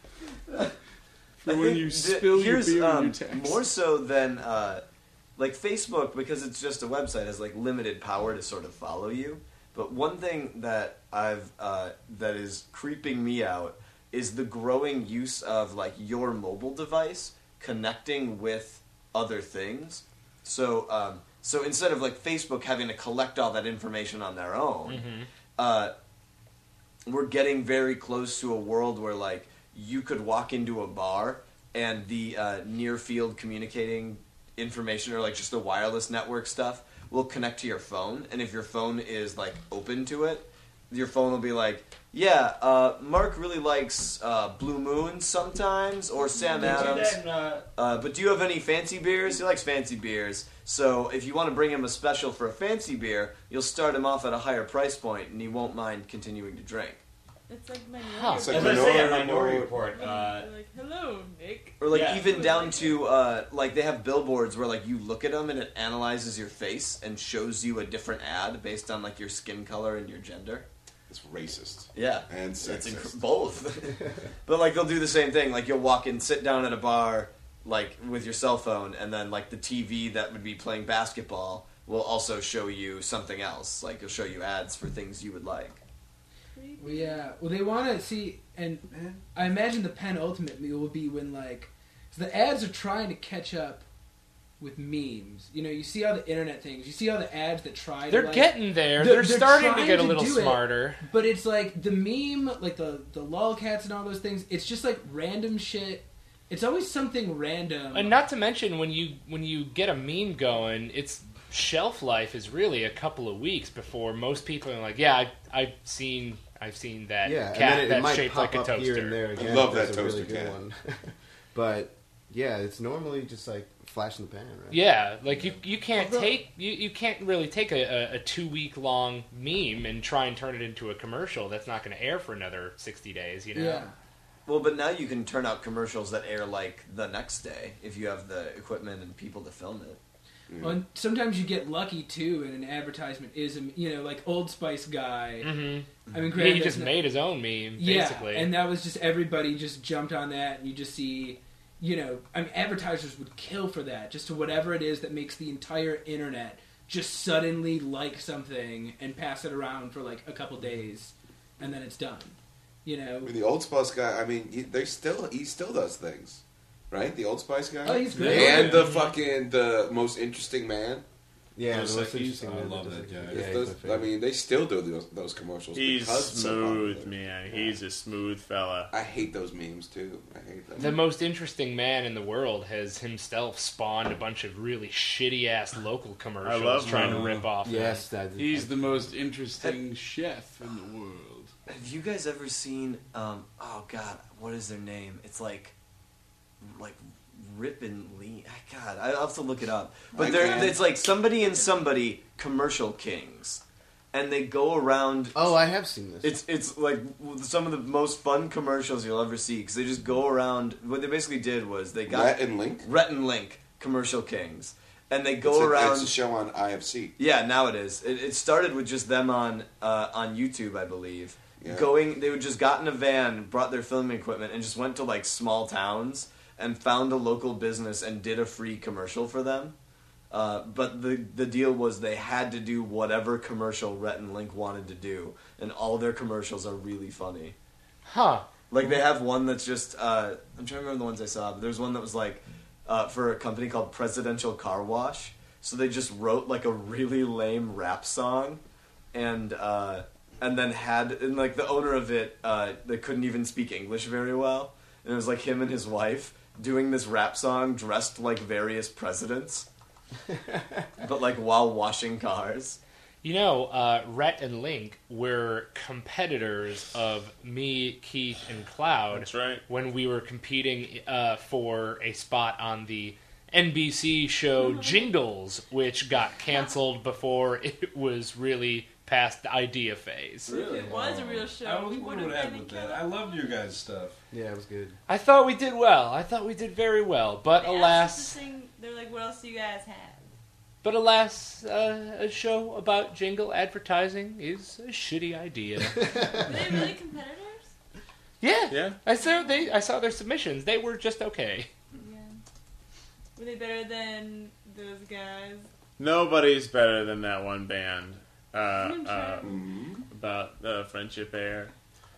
For when you spill your beer on your tax. more so than like Facebook, because it's just a website, has like limited power to sort of follow you. But one thing that I've that is creeping me out is the growing use of like your mobile device connecting with other things. So so instead of like Facebook having to collect all that information on their own, we're getting very close to a world where like you could walk into a bar and the near field communicating information or like just the wireless network stuff will connect to your phone, and if your phone is like open to it, your phone will be like, yeah, Mark really likes Blue Moon sometimes, or Sam Adams. But do you have any fancy beers? He likes fancy beers. So if you want to bring him a special for a fancy beer, you'll start him off at a higher price point, and he won't mind continuing to drink. It's like Minority Huh. It's Report. like As I say, a Minority Minority Report. Report. They're like, hello, Nick. Or like Yeah. even down to like they have billboards where like you look at them and it analyzes your face and shows you a different ad based on like your skin color and your gender. It's racist. Yeah, and it's sexist. both. But like they'll do the same thing. Like you'll walk in, sit down at a bar, like with your cell phone, and then like the TV that would be playing basketball will also show you something else. Like it'll show you ads for things you would like. Well, yeah. Well, they want to see, and I imagine the penultimate will be when like, so the ads are trying to catch up with memes. You know, you see all the internet things. You see all the ads that try. They're to, like, getting there. They're starting to get a little smarter. But it's like the meme, like the lolcats and all those things. It's just like random shit. It's always something random. And not to mention when you get a meme going, its shelf life is really a couple of weeks before most people are like, yeah, I've seen that cat that's shaped like a toaster. Here and there again. I love that There's a toaster really good cat. one. But yeah, it's normally just like flash in the pan, right? Yeah, like you can't you can't really take a 2-week long meme and try and turn it into a commercial that's not going to air for another 60 days. You know. Yeah. Well, but now you can turn out commercials that air like the next day if you have the equipment and people to film it. Well, and sometimes you get lucky too, and an advertisement is, like Old Spice guy. Mm-hmm. I mean, granted, he just made his own meme, basically. Yeah, and that was just everybody just jumped on that, and you just see, advertisers would kill for that, just to whatever it is that makes the entire internet just suddenly like something and pass it around for like a couple days, and then it's done. You know, The Old Spice guy. I mean, he still does things, right? The Old Spice guy. Oh, he's good. And the most interesting man. Yeah, Dos the most Equis, interesting I man love that that does guy. it. It's Yeah, those- he's my I favorite. mean, they still do those commercials. He's because it's so smooth, popular. man. He's a smooth fella. I hate those memes too. I hate them. The most interesting man in the world has himself spawned a bunch of really shitty ass local commercials I love trying him. to rip off. Yes, that He's the most interesting chef in the world. Have you guys ever seen? Oh God, what is their name? It's like Rip and Lee. God, I'll have to look it up. But it's like somebody and somebody commercial kings, and they go around. Oh, I have seen this. It's like some of the most fun commercials you'll ever see because they just go around. What they basically did was they got Rhett and Link commercial kings, and they go around. It's a show on IFC. Yeah, now it is. It started with just them on YouTube, I believe. Yeah. They would just got in a van, brought their filming equipment, and just went to like small towns and found a local business and did a free commercial for them. But the deal was they had to do whatever commercial Rhett and Link wanted to do, and all their commercials are really funny. Huh. Like they have one that's just I'm trying to remember the ones I saw, but there's one that was like for a company called Presidential Car Wash. So they just wrote like a really lame rap song, and then like the owner of it, they couldn't even speak English very well, and it was like him and his wife doing this rap song dressed like various presidents, but like while washing cars. You know, Rhett and Link were competitors of me, Keith, and Cloud. That's right. When we were competing for a spot on the NBC show Jingles, which got canceled before it was really past the idea phase. Really? If it was a real show, I we would would have have with been that. I loved your guys' stuff. Yeah, it was good. I thought we did well. I thought we did very well. But alas... They're like, what else do you guys have? But alas, a show about jingle advertising is a shitty idea. Were they really competitors? Yeah. I saw their submissions. They were just okay. Yeah. Were they better than those guys? Nobody's better than that one band I'm about Friendship Air.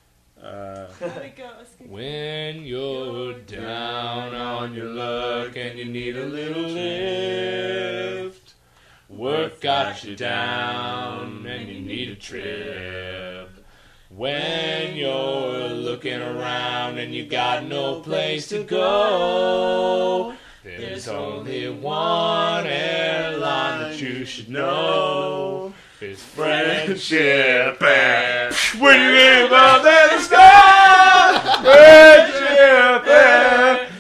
When you're down on your luck and you need a little lift, work got you down and you need a trip. When you're looking around and you got no place to go, there's only one airline that you should know. It's Friendship Air. When you live out there in the sky, Friendship Air.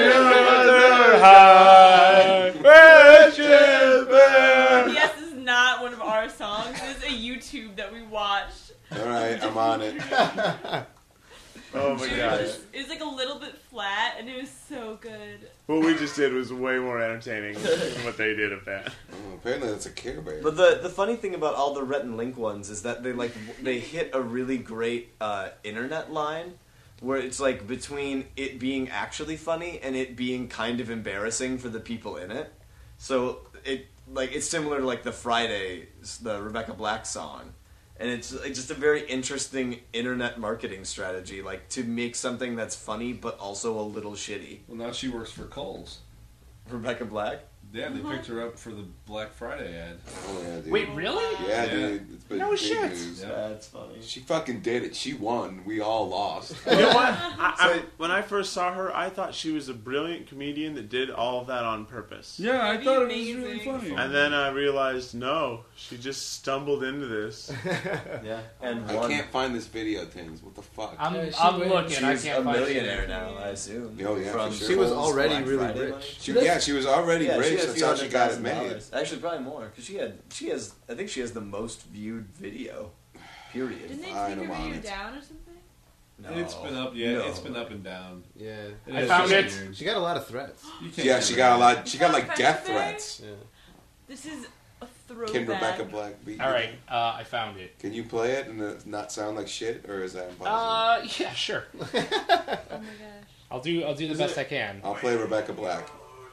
Friendship Air. Yes, this is not one of our songs. This is a YouTube that we watched. All right, I'm on it. Oh my gosh. It was like a little bit flat, and it was so good. What we just did was way more entertaining than what they did at that. Oh, apparently that's a Care Bear. But the funny thing about all the Rhett and Link ones is that they hit a really great internet line where it's like between it being actually funny and it being kind of embarrassing for the people in it. So it's similar to like the Friday, the Rebecca Black song. And it's just a very interesting internet marketing strategy, like to make something that's funny but also a little shitty. Well, now she works for Kohl's. Rebecca Black? Yeah, they picked her up for the Black Friday ad. Oh, yeah, dude. Wait, really? Yeah, dude. It's been No big shit. news. Yeah. That's funny. She fucking did it. She won. We all lost. You know what? When I first saw her, I thought she was a brilliant comedian that did all of that on purpose. Yeah, I That'd thought it be was really amazing. funny. And then I realized, no, she just stumbled into this. Yeah. And I won. can't find this video, Tins. What the fuck? I'm She looking. I She's can't a find millionaire it. now, I assume. Oh, yeah, From for sure. She was Kohl's already Black really Friday rich. money. She was already Yeah, she rich. had a That's few how she got it $100,000. made. Actually, probably more because she has. I think she has the most viewed video. Period. Didn't they I take know her mine. video down or something? No. It's been up, yeah. No. It's been up and down. Yeah. It I is found just it. weird. She got a lot of threats. You can't Yeah, get she rid got a of lot. She got like death French threats. Yeah. This is a throwback. Can Rebecca Black beat you? All right, I found it. Can you play it and it not sound like shit, or is that impossible? Yeah, sure. Oh my gosh. I'll do the best I can. I'll play Rebecca Black.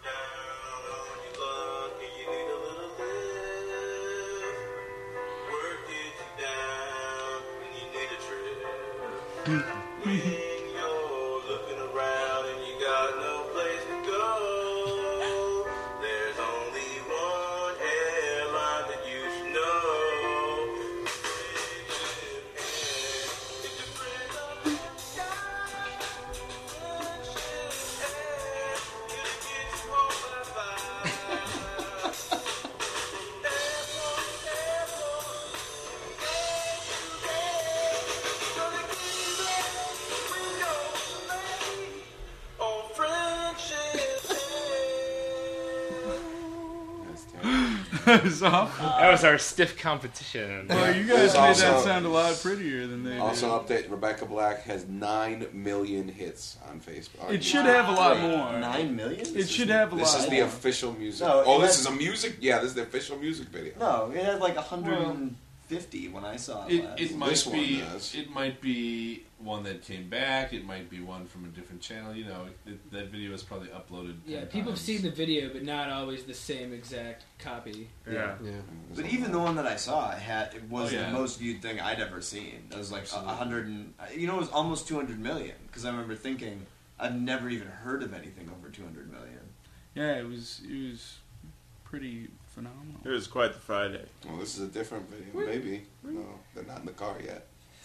So, That was our stiff competition. well, you There's guys made that also- sound a lot prettier than they Also, did. update: Rebecca Black has 9 million hits on Facebook. It should have a lot Wait, more. 9 million? It should have a This lot is the more. official music. No, Oh, it this has- is a music. Yeah, this is the official music video. No, it had like 150 when I saw it last. It might This one be. does. It might be one that came back. It might be one from a different channel. You know, that video is probably uploaded. Yeah, 10 people have times. seen the video, but not always the same exact copy. Yeah. Yeah. But even the one that I saw, it was Oh, yeah. the most viewed thing I'd ever seen. It was like 100 and, it was almost 200 million. Because I remember thinking, I've never even heard of anything over 200 million. Yeah, it was pretty phenomenal. It was quite the Friday. Well, this is a different video. Maybe. No, they're not in the car yet.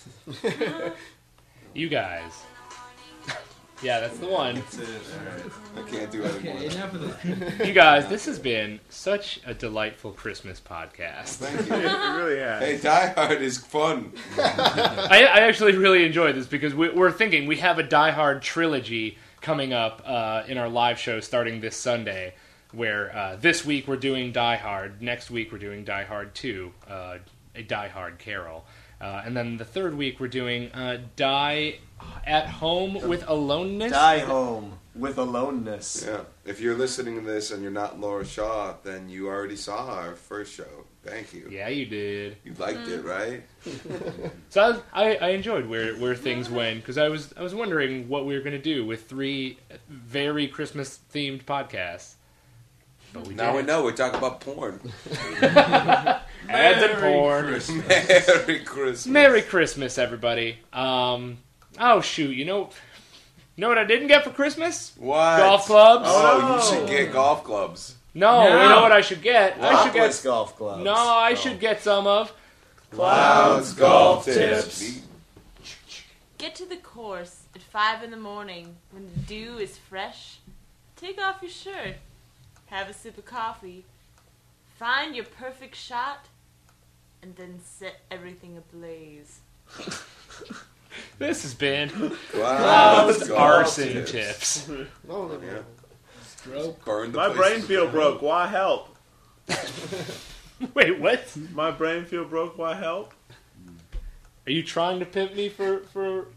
You guys. Yeah, that's the one. That's it. All right. I can't do anymore. Okay, enough of that. You guys, this has been such a delightful Christmas podcast. Thank It you. really has. Hey, Die Hard is fun. I actually really enjoyed this because we're thinking we have a Die Hard trilogy coming up in our live show starting this Sunday, where this week we're doing Die Hard, next week we're doing Die Hard 2, a Die Hard Carol, and then the third week we're doing Die at Home with Aloneness. Die home with aloneness. Yeah. If you're listening to this and you're not Laura Shaw, then you already saw our first show. Thank you. Yeah, you did. You liked it, right? So I enjoyed where things went because I was wondering what we were going to do with 3 very Christmas themed podcasts. But we Now did. we know. We're talking about porn. Ads and porn. Merry Christmas. Merry Christmas, everybody. Oh shoot, you know what I didn't get for Christmas? What? Golf clubs. Oh, you should get golf clubs. No, you know what I should get? I should Topless get golf clubs. No, I should get some of Clouds golf tips. Get to the course at 5 in the morning when the dew is fresh. Take off your shirt. Have a sip of coffee. Find your perfect shot. And then set everything ablaze. This has been Clouds golf Arson Tips. Oh, Yeah. Stroke. Burn the My place brain to feel the broke. Why help? Wait, what? My brain feel broke. Why help? Are you trying to pimp me for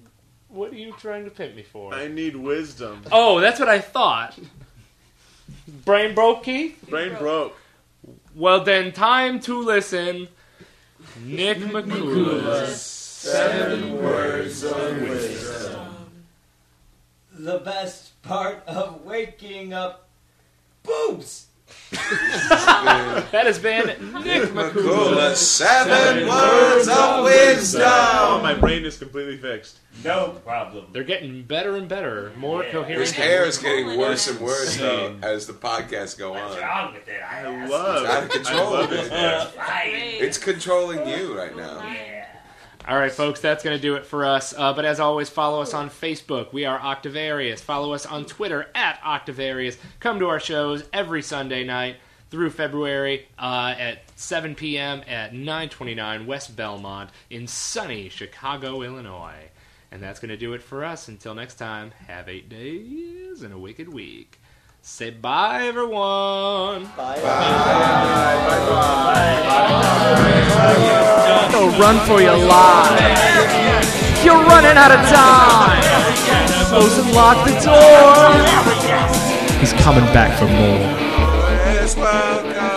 What are you trying to pimp me for? I need wisdom. Oh, that's what I thought. Brain broke, Keith? Brain broke. Well, then, time to listen. Nick McCool's 7 words of wisdom. The best part of waking up, boobs. That has been Nick McCool's 7 words of wisdom. Oh, my brain is completely fixed. No problem. They're getting better and better, more coherent. His hair is getting worse and worse though as the podcasts go on. What's wrong with it? I love It's out of control. I love it. It's controlling you right now. All right, folks, that's going to do it for us. But as always, follow us on Facebook. We are Octavarius. Follow us on Twitter at Octavarius. Come to our shows every Sunday night through February at 7 p.m. at 929 West Belmont in sunny Chicago, Illinois. And that's going to do it for us. Until next time, have 8 days and a wicked week. Say bye, everyone. Bye. Don't run for your life. You're running out of time. Close and lock the door. He's coming back for more. Yes, welcome.